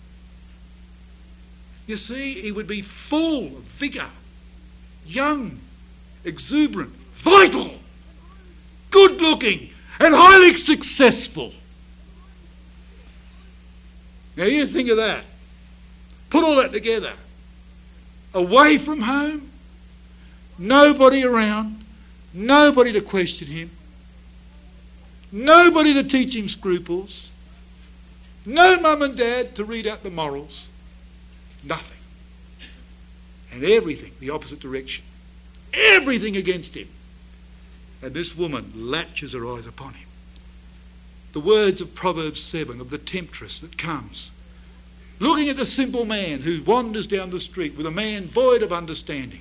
You see, he would be full of vigour, young, exuberant, vital, good-looking, and highly successful. Now you think of that. Put all that together. Away from home, nobody around, nobody to question him, nobody to teach him scruples, no mum and dad to read out the morals, nothing. And everything the opposite direction. Everything against him. And this woman latches her eyes upon him. The words of Proverbs 7 of the temptress that comes, looking at the simple man who wanders down the street with a man void of understanding.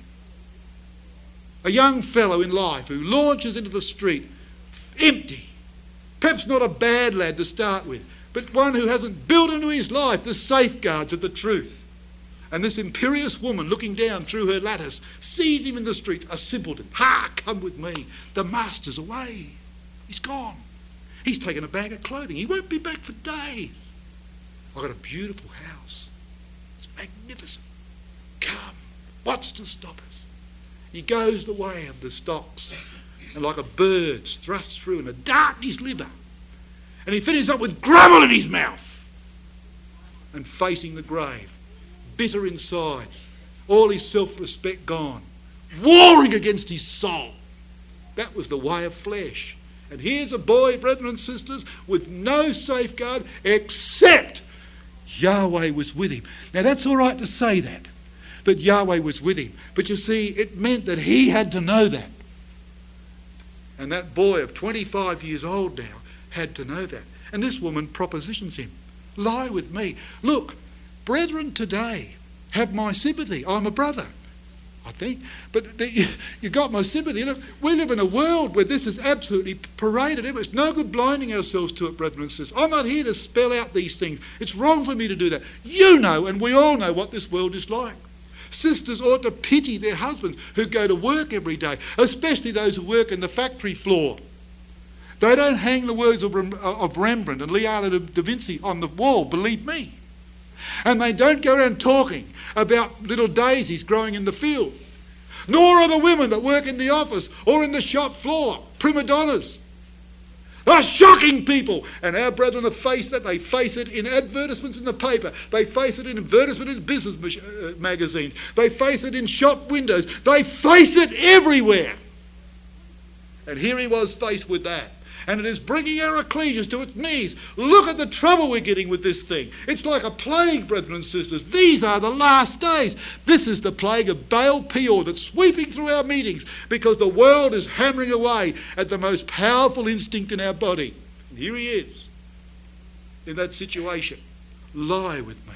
A young fellow in life who launches into the street empty. Perhaps not a bad lad to start with, but one who hasn't built into his life the safeguards of the truth. And this imperious woman looking down through her lattice sees him in the street, a simpleton. Ha, come with me. The master's away. He's gone. He's taken a bag of clothing. He won't be back for days. I've got a beautiful house. It's magnificent. Come. What's to stop us? He goes the way of the stocks, and like a bird's thrust through and a dart in his liver. And he finishes up with gravel in his mouth and facing the grave, bitter inside, all his self-respect gone, warring against his soul. That was the way of flesh. And here's a boy, brethren and sisters, with no safeguard except Yahweh was with him. Now that's all right to say that Yahweh was with him. But you see, it meant that he had to know that. And that boy of 25 years old now had to know that. And this woman propositions him. Lie with me. Look, brethren today have my sympathy. I'm a brother, I think. But you got my sympathy. Look, we live in a world where this is absolutely paraded. It's no good blinding ourselves to it, brethren and sisters. I'm not here to spell out these things. It's wrong for me to do that. You know, and we all know what this world is like. Sisters ought to pity their husbands who go to work every day, especially those who work in the factory floor. They don't hang the words of Rembrandt and Leonardo da Vinci on the wall, believe me. And they don't go around talking about little daisies growing in the field. Nor are the women that work in the office or in the shop floor prima donnas. They're shocking people. And our brethren have faced that. They face it in advertisements in the paper. They face it in advertisements in business magazines. They face it in shop windows. They face it everywhere. And here he was faced with that. And it is bringing our ecclesias to its knees. Look at the trouble we're getting with this thing. It's like a plague, brethren and sisters. These are the last days. This is the plague of Baal Peor that's sweeping through our meetings because the world is hammering away at the most powerful instinct in our body. And here he is in that situation. Lie with me.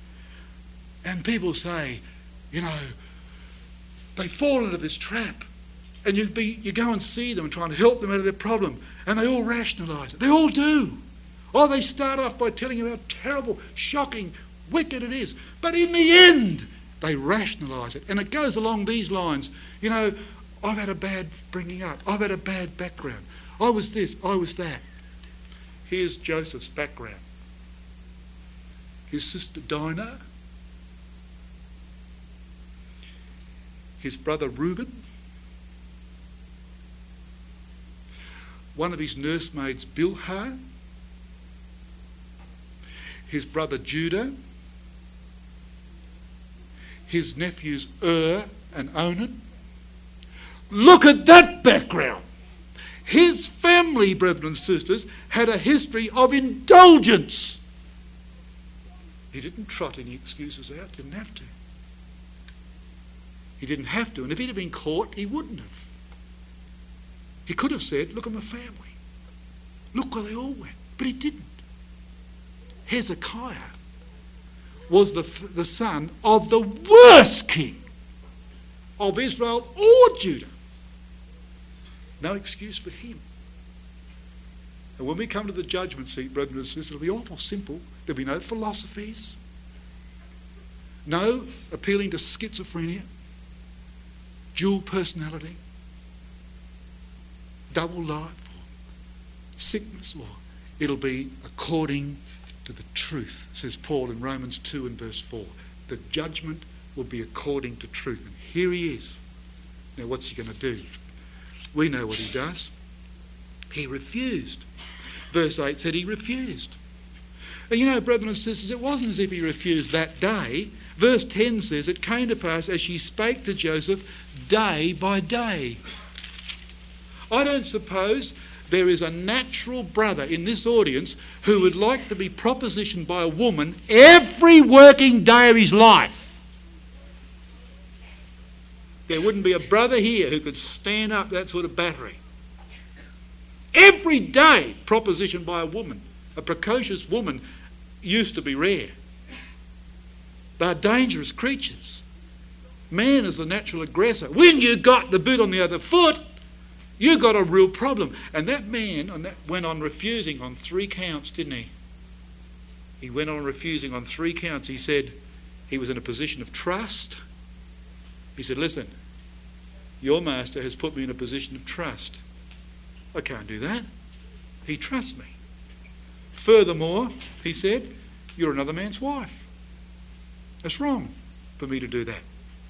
And people say, you know, they fall into this trap. And you go and see them and try and help them out of their problem. And they all rationalise it. They all do. Oh, they start off by telling you how terrible, shocking, wicked it is. But in the end, they rationalise it. And it goes along these lines. You know, I've had a bad bringing up. I've had a bad background. I was this, I was that. Here's Joseph's background. His sister Dinah. His brother Reuben. One of his nursemaids, Bilhah, his brother Judah, his nephews and Onan. Look at that background. His family, brethren and sisters, had a history of indulgence. He didn't trot any excuses out, didn't have to. He didn't have to, and if he'd have been caught, he wouldn't have. He could have said, look at my family. Look where they all went. But he didn't. Hezekiah was the son of the worst king of Israel or Judah. no excuse for him. And when we come to the judgment seat, brothers and sisters, it'll be awful simple. There'll be no philosophies, no appealing to schizophrenia, dual personality, double life, or sickness, or it'll be according to the truth, says Paul in Romans 2 and verse 4. The judgment will be according to truth. And here he is. Now what's he going to do? We know what he does. He refused. Verse 8 said he refused. And you know, brothers and sisters, it wasn't as if he refused that day. Verse 10 says, it came to pass as she spake to Joseph day by day. I don't suppose there is a natural brother in this audience who would like to be propositioned by a woman every working day of his life. There wouldn't be a brother here who could stand up that sort of battery. Every day propositioned by a woman. A precocious woman used to be rare. They're dangerous creatures. Man is the natural aggressor. When you got the boot on the other foot, you got a real problem. And that man went on refusing on 3 counts, didn't he? He went on refusing on 3 counts. He said he was in a position of trust. He said, listen, your master has put me in a position of trust. I can't do that. He trusts me. Furthermore, he said, you're another man's wife. That's wrong for me to do that.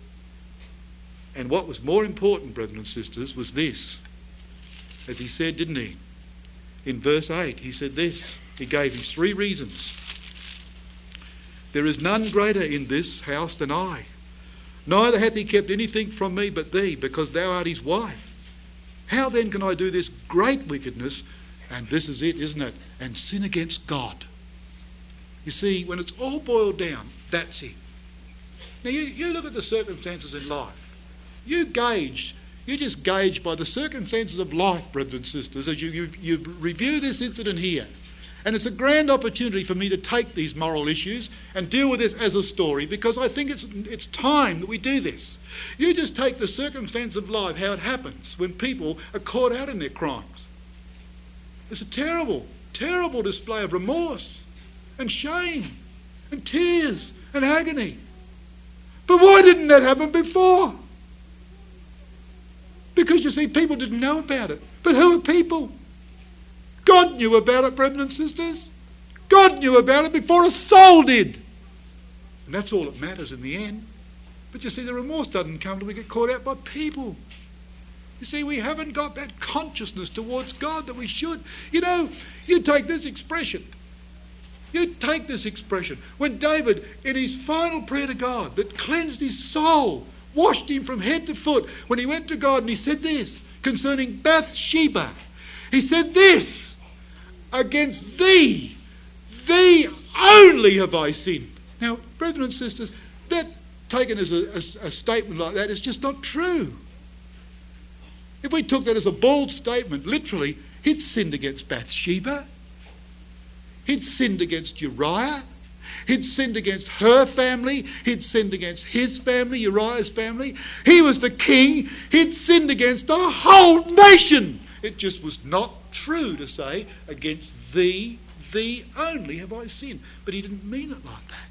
And what was more important, brothers and sisters, was this. As he said, didn't he? In verse 8, he said this. He gave his 3 reasons. There is none greater in this house than I. Neither hath he kept anything from me but thee, because thou art his wife. How then can I do this great wickedness? And this is it, isn't it? And sin against God. You see, when it's all boiled down, that's it. Now you look at the circumstances in life. You just gauge by the circumstances of life, brothers and sisters, as you review this incident here. And it's a grand opportunity for me to take these moral issues and deal with this as a story, because I think it's time that we do this. You just take the circumstance of life, how it happens when people are caught out in their crimes. It's a terrible, terrible display of remorse and shame and tears and agony. But why didn't that happen before? Because, you see, people didn't know about it. But who are people? God knew about it, brothers and sisters. God knew about it before a soul did. And that's all that matters in the end. But you see, the remorse doesn't come till we get caught out by people. You see, we haven't got that consciousness towards God that we should. You know, you take this expression. When David, in his final prayer to God, that cleansed his soul, washed him from head to foot, when he went to God and he said this concerning Bathsheba, he said this, against thee only have I sinned. Now, brethren and sisters, that taken as a statement like that is just not true. If we took that as a bold statement, literally, he'd sinned against Bathsheba. He'd sinned against Uriah. He'd sinned against her family. He'd sinned against his family, Uriah's family. He was the king. He'd sinned against the whole nation. It just was not true to say, against thee only have I sinned. But he didn't mean it like that.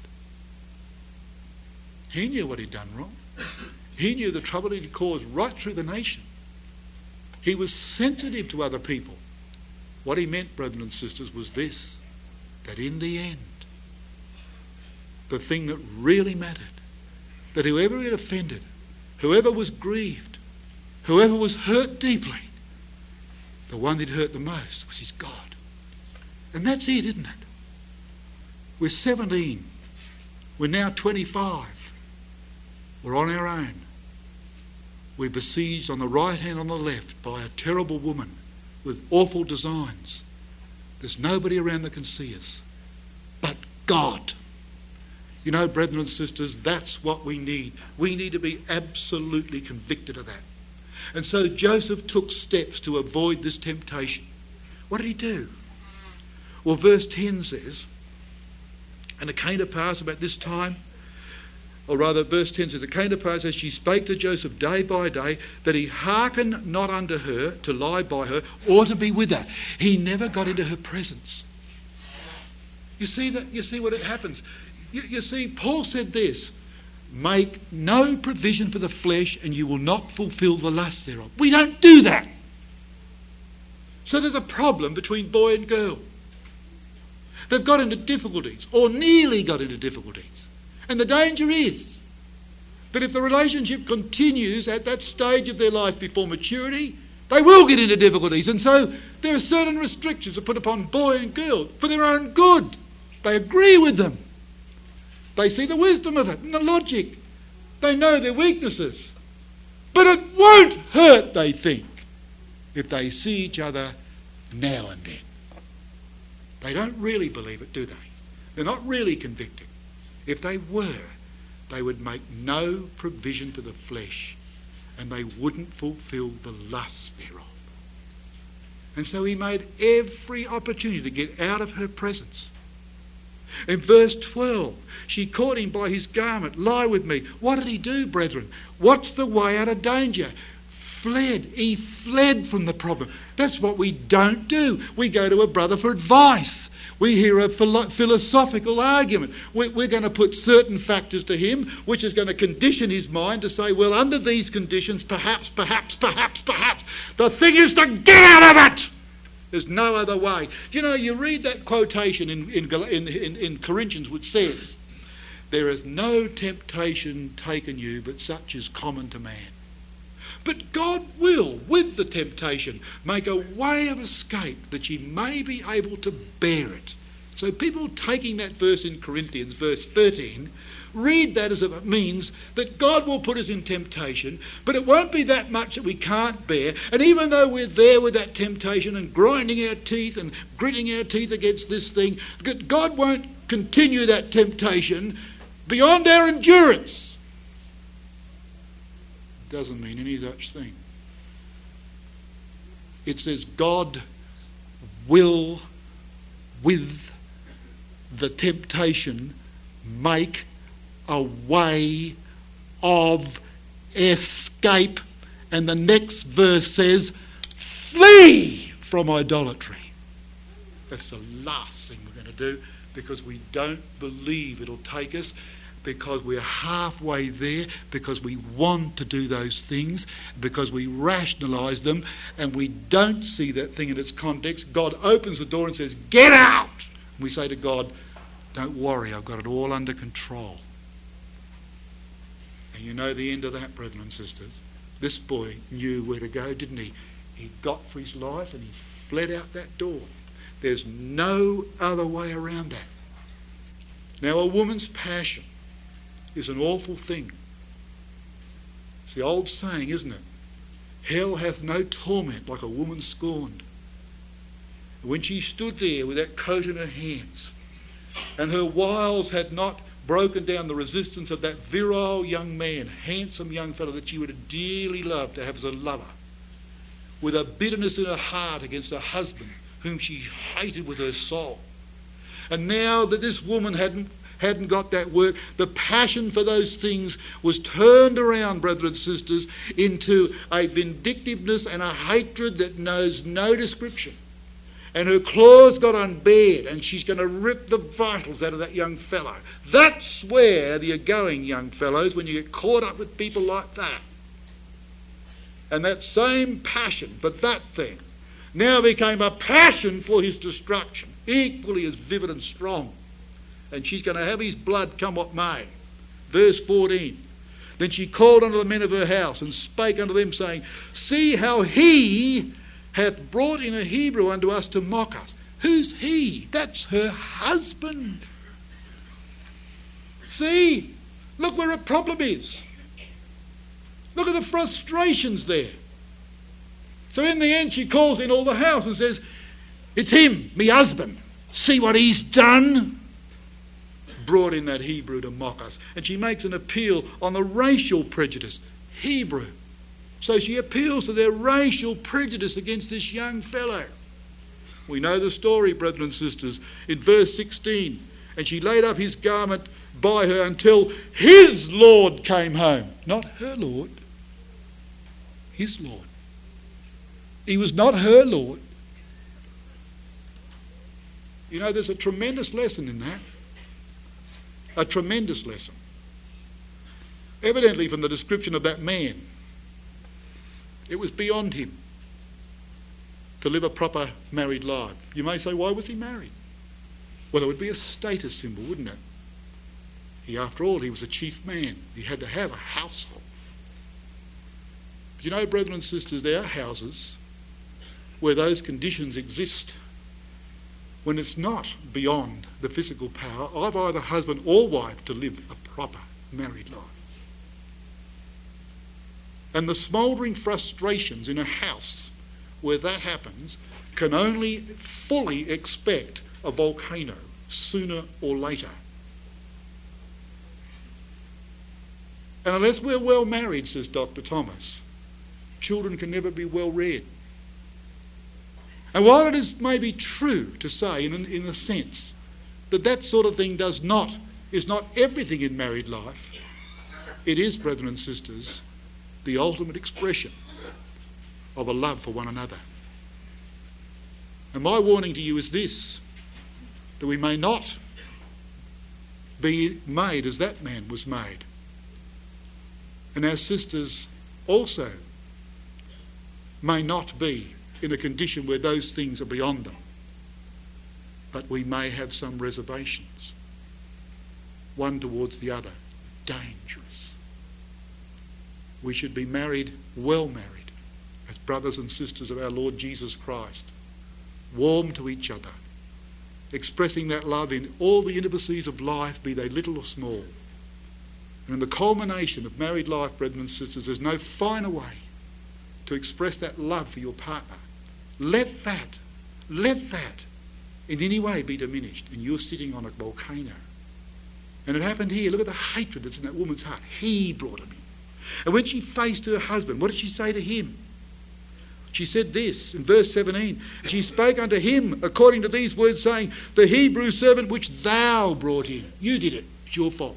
He knew what he'd done wrong. He knew the trouble he'd caused right through the nation. He was sensitive to other people. What he meant, brothers and sisters, was this, that in the end, the thing that really mattered, that whoever it offended, whoever was grieved, whoever was hurt deeply, the one that hurt the most was his God. And that's it, isn't it? We're 17. We're now 25. We're on our own. We're besieged on the right hand and on the left by a terrible woman with awful designs. There's nobody around that can see us but God. You know, brethren and sisters, that's what we need. We need to be absolutely convicted of that. And so Joseph took steps to avoid this temptation. What did he do? Well, verse 10 says, and it came to pass about this time or rather verse 10 says, it came to pass as she spake to Joseph day by day, that he hearkened not unto her to lie by her or to be with her. He never got into her presence. You see what it happens. You see, Paul said this, make no provision for the flesh and you will not fulfill the lust thereof. We don't do that. So there's a problem between boy and girl. They've got into difficulties, or nearly got into difficulties. And the danger is that if the relationship continues at that stage of their life before maturity, they will get into difficulties. And so there are certain restrictions that are put upon boy and girl for their own good. They agree with them. They see the wisdom of it and the logic. They know their weaknesses. But it won't hurt, they think, if they see each other now and then. They don't really believe it, do they? They're not really convicted. If they were, they would make no provision for the flesh and they wouldn't fulfill the lust thereof. And so he made every opportunity to get out of her presence. In verse 12, she caught him by his garment. Lie with me. What did he do, brethren? What's the way out of danger? Fled. He fled from the problem. That's what we don't do. We go to a brother for advice. We hear a philosophical argument. We're going to put certain factors to him, which is going to condition his mind to say, well, under these conditions, perhaps. The thing is to get out of it. There's no other way. You know, you read that quotation in Corinthians which says, there is no temptation taken you but such is common to man. But God will, with the temptation, make a way of escape that ye may be able to bear it. So people taking that verse in Corinthians, verse 13, read that as if it means that God will put us in temptation, but it won't be that much that we can't bear. And even though we're there with that temptation and grinding our teeth and gritting our teeth against this thing, God won't continue that temptation beyond our endurance. Doesn't mean any such thing. It says God will, with the temptation, make a way of escape. And the next verse says, flee from idolatry. That's the last thing we're going to do, because we don't believe it'll take us, because we're halfway there, because we want to do those things, because we rationalise them and we don't see that thing in its context. God opens the door and says, get out! And we say to God, don't worry, I've got it all under control. And you know the end of that, brethren and sisters. This boy knew where to go, didn't he? He got for his life and he fled out that door. There's no other way around that. Now, a woman's passion is an awful thing. It's the old saying, isn't it? Hell hath no torment like a woman scorned. When she stood there with that coat in her hands, and her wiles had not broken down the resistance of that virile young man, handsome young fellow that she would have dearly loved to have as a lover, with a bitterness in her heart against her husband, whom she hated with her soul. And now that this woman hadn't got that work, the passion for those things was turned around, brothers and sisters, into a vindictiveness and a hatred that knows no description. And her claws got unbared, and she's going to rip the vitals out of that young fellow. That's where you're going, young fellows, when you get caught up with people like that. And that same passion for that thing now became a passion for his destruction, equally as vivid and strong. And she's going to have his blood come what may. Verse 14. Then she called unto the men of her house and spake unto them, saying, see how he hath brought in a Hebrew unto us to mock us. Who's he? That's her husband. See? Look where her problem is. Look at the frustrations there. So in the end she calls in all the house and says, it's him, me husband. See what he's done? Brought in that Hebrew to mock us. And she makes an appeal on the racial prejudice. Hebrew. So she appeals to their racial prejudice against this young fellow. We know the story, brethren and sisters. In verse 16, and she laid up his garment by her until his Lord came home. Not her Lord, his Lord. He was not her Lord. You know, there's a tremendous lesson in that. A tremendous lesson. Evidently, from the description of that man, it was beyond him to live a proper married life. You may say, why was he married? Well, it would be a status symbol, wouldn't it? After all, he was a chief man. He had to have a household. But you know, brethren and sisters, there are houses where those conditions exist when it's not beyond the physical power of either husband or wife to live a proper married life. And the smouldering frustrations in a house where that happens can only fully expect a volcano sooner or later. And unless we're well married, says Dr. Thomas, children can never be well reared. And while it is maybe true to say, in a sense, that sort of thing is not everything in married life, it is, brethren and sisters, the ultimate expression of a love for one another. And my warning to you is this, that we may not be made as that man was made. And our sisters also may not be in a condition where those things are beyond them. But we may have some reservations, one towards the other. Dangerous. We should be married, well married, as brothers and sisters of our Lord Jesus Christ, warm to each other, expressing that love in all the intimacies of life, be they little or small. And in the culmination of married life, brethren and sisters, there's no finer way to express that love for your partner. Let that in any way be diminished, and you're sitting on a volcano. And it happened here. Look at the hatred that's in that woman's heart. He brought him in. And when she faced her husband, what did she say to him? She said this in verse 17. She spoke unto him according to these words, saying, the Hebrew servant which thou brought in. You did it. It's your fault.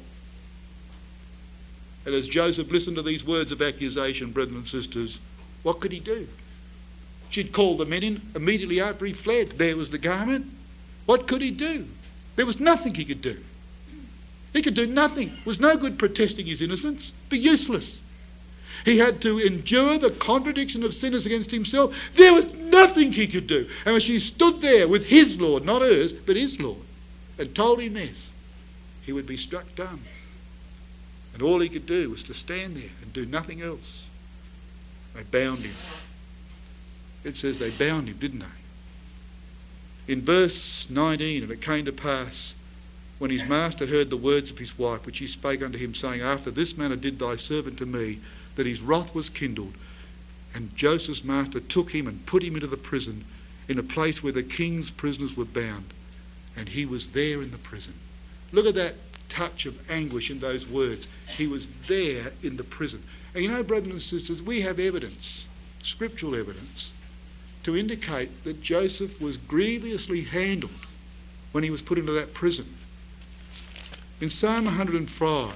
And as Joseph listened to these words of accusation, brethren and sisters, what could he do? She'd called the men in immediately after he fled. There was the garment. What could he do? There was nothing he could do. He could do nothing. It was no good protesting his innocence. It'd be useless. He had to endure the contradiction of sinners against himself. There was nothing he could do. And when she stood there with his Lord, not hers, but his Lord, and told him this, he would be struck dumb. And all he could do was to stand there and do nothing else. They bound him. It says they bound him, didn't they? In verse 19, and it came to pass, when his master heard the words of his wife, which he spake unto him, saying, after this manner did thy servant to me, that his wrath was kindled. And Joseph's master took him and put him into the prison, in a place where the king's prisoners were bound. And he was there in the prison. Look at that touch of anguish in those words. He was there in the prison. And you know, brothers and sisters, we have evidence, scriptural evidence, to indicate that Joseph was grievously handled when he was put into that prison. In Psalm 105,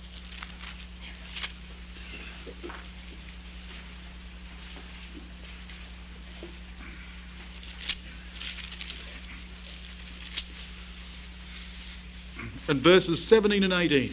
and verses 17 and 18.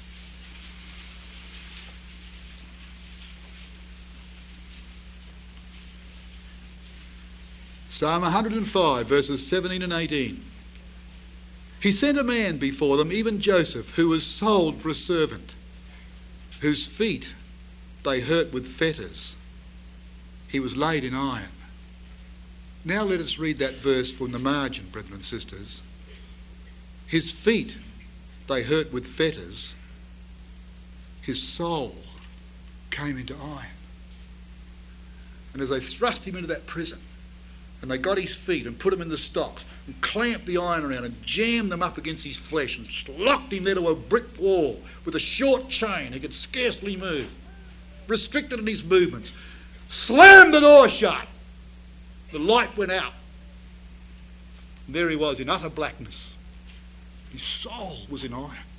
Psalm 105, verses 17 and 18. He sent a man before them, even Joseph, who was sold for a servant, whose feet they hurt with fetters. He was laid in iron. Now let us read that verse from the margin, brethren and sisters. His feet they hurt with fetters. His soul came into iron. And as they thrust him into that prison, and they got his feet and put him in the stocks and clamped the iron around and jammed them up against his flesh and locked him there to a brick wall with a short chain, he could scarcely move, restricted in his movements, slammed the door shut. The light went out. And there he was in utter blackness. His soul was in iron.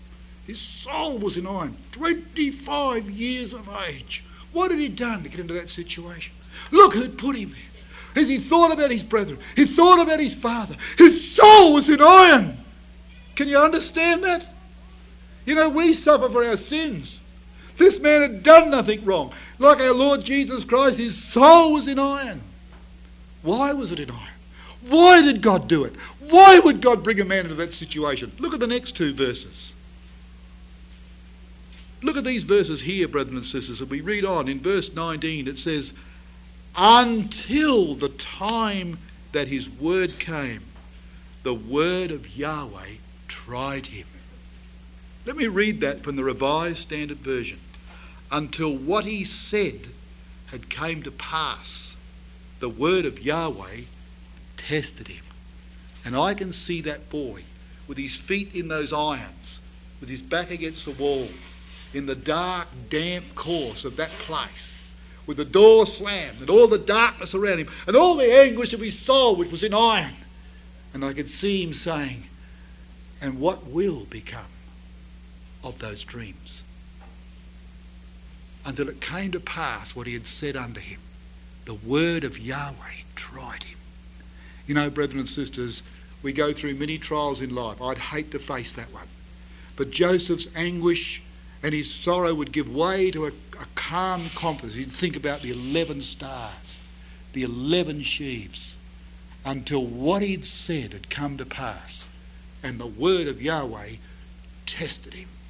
His soul was in iron. 25 years of age. What had he done to get into that situation? Look who'd put him there. As he thought about his brethren, he thought about his father. His soul was in iron. Can you understand that? You know, we suffer for our sins. This man had done nothing wrong. Like our Lord Jesus Christ, his soul was in iron. Why was it in iron? Why did God do it? Why would God bring a man into that situation? Look at the next two verses. Look at these verses here, brethren and sisters. And we read on in verse 19, it says, until the time that his word came, the word of Yahweh tried him. Let me read that from the Revised Standard Version. Until what he said had came to pass, the word of Yahweh tested him. And I can see that boy with his feet in those irons, with his back against the wall, in the dark, damp course of that place, with the door slammed and all the darkness around him and all the anguish of his soul which was in iron. And I could see him saying, and what will become of those dreams? Until it came to pass what he had said unto him. The word of Yahweh tried him. You know, brethren and sisters, we go through many trials in life. I'd hate to face that one. But Joseph's anguish and his sorrow would give way to a calm confidence. He'd think about the 11 stars, the 11 sheaves, until what he'd said had come to pass. And the word of Yahweh tested him.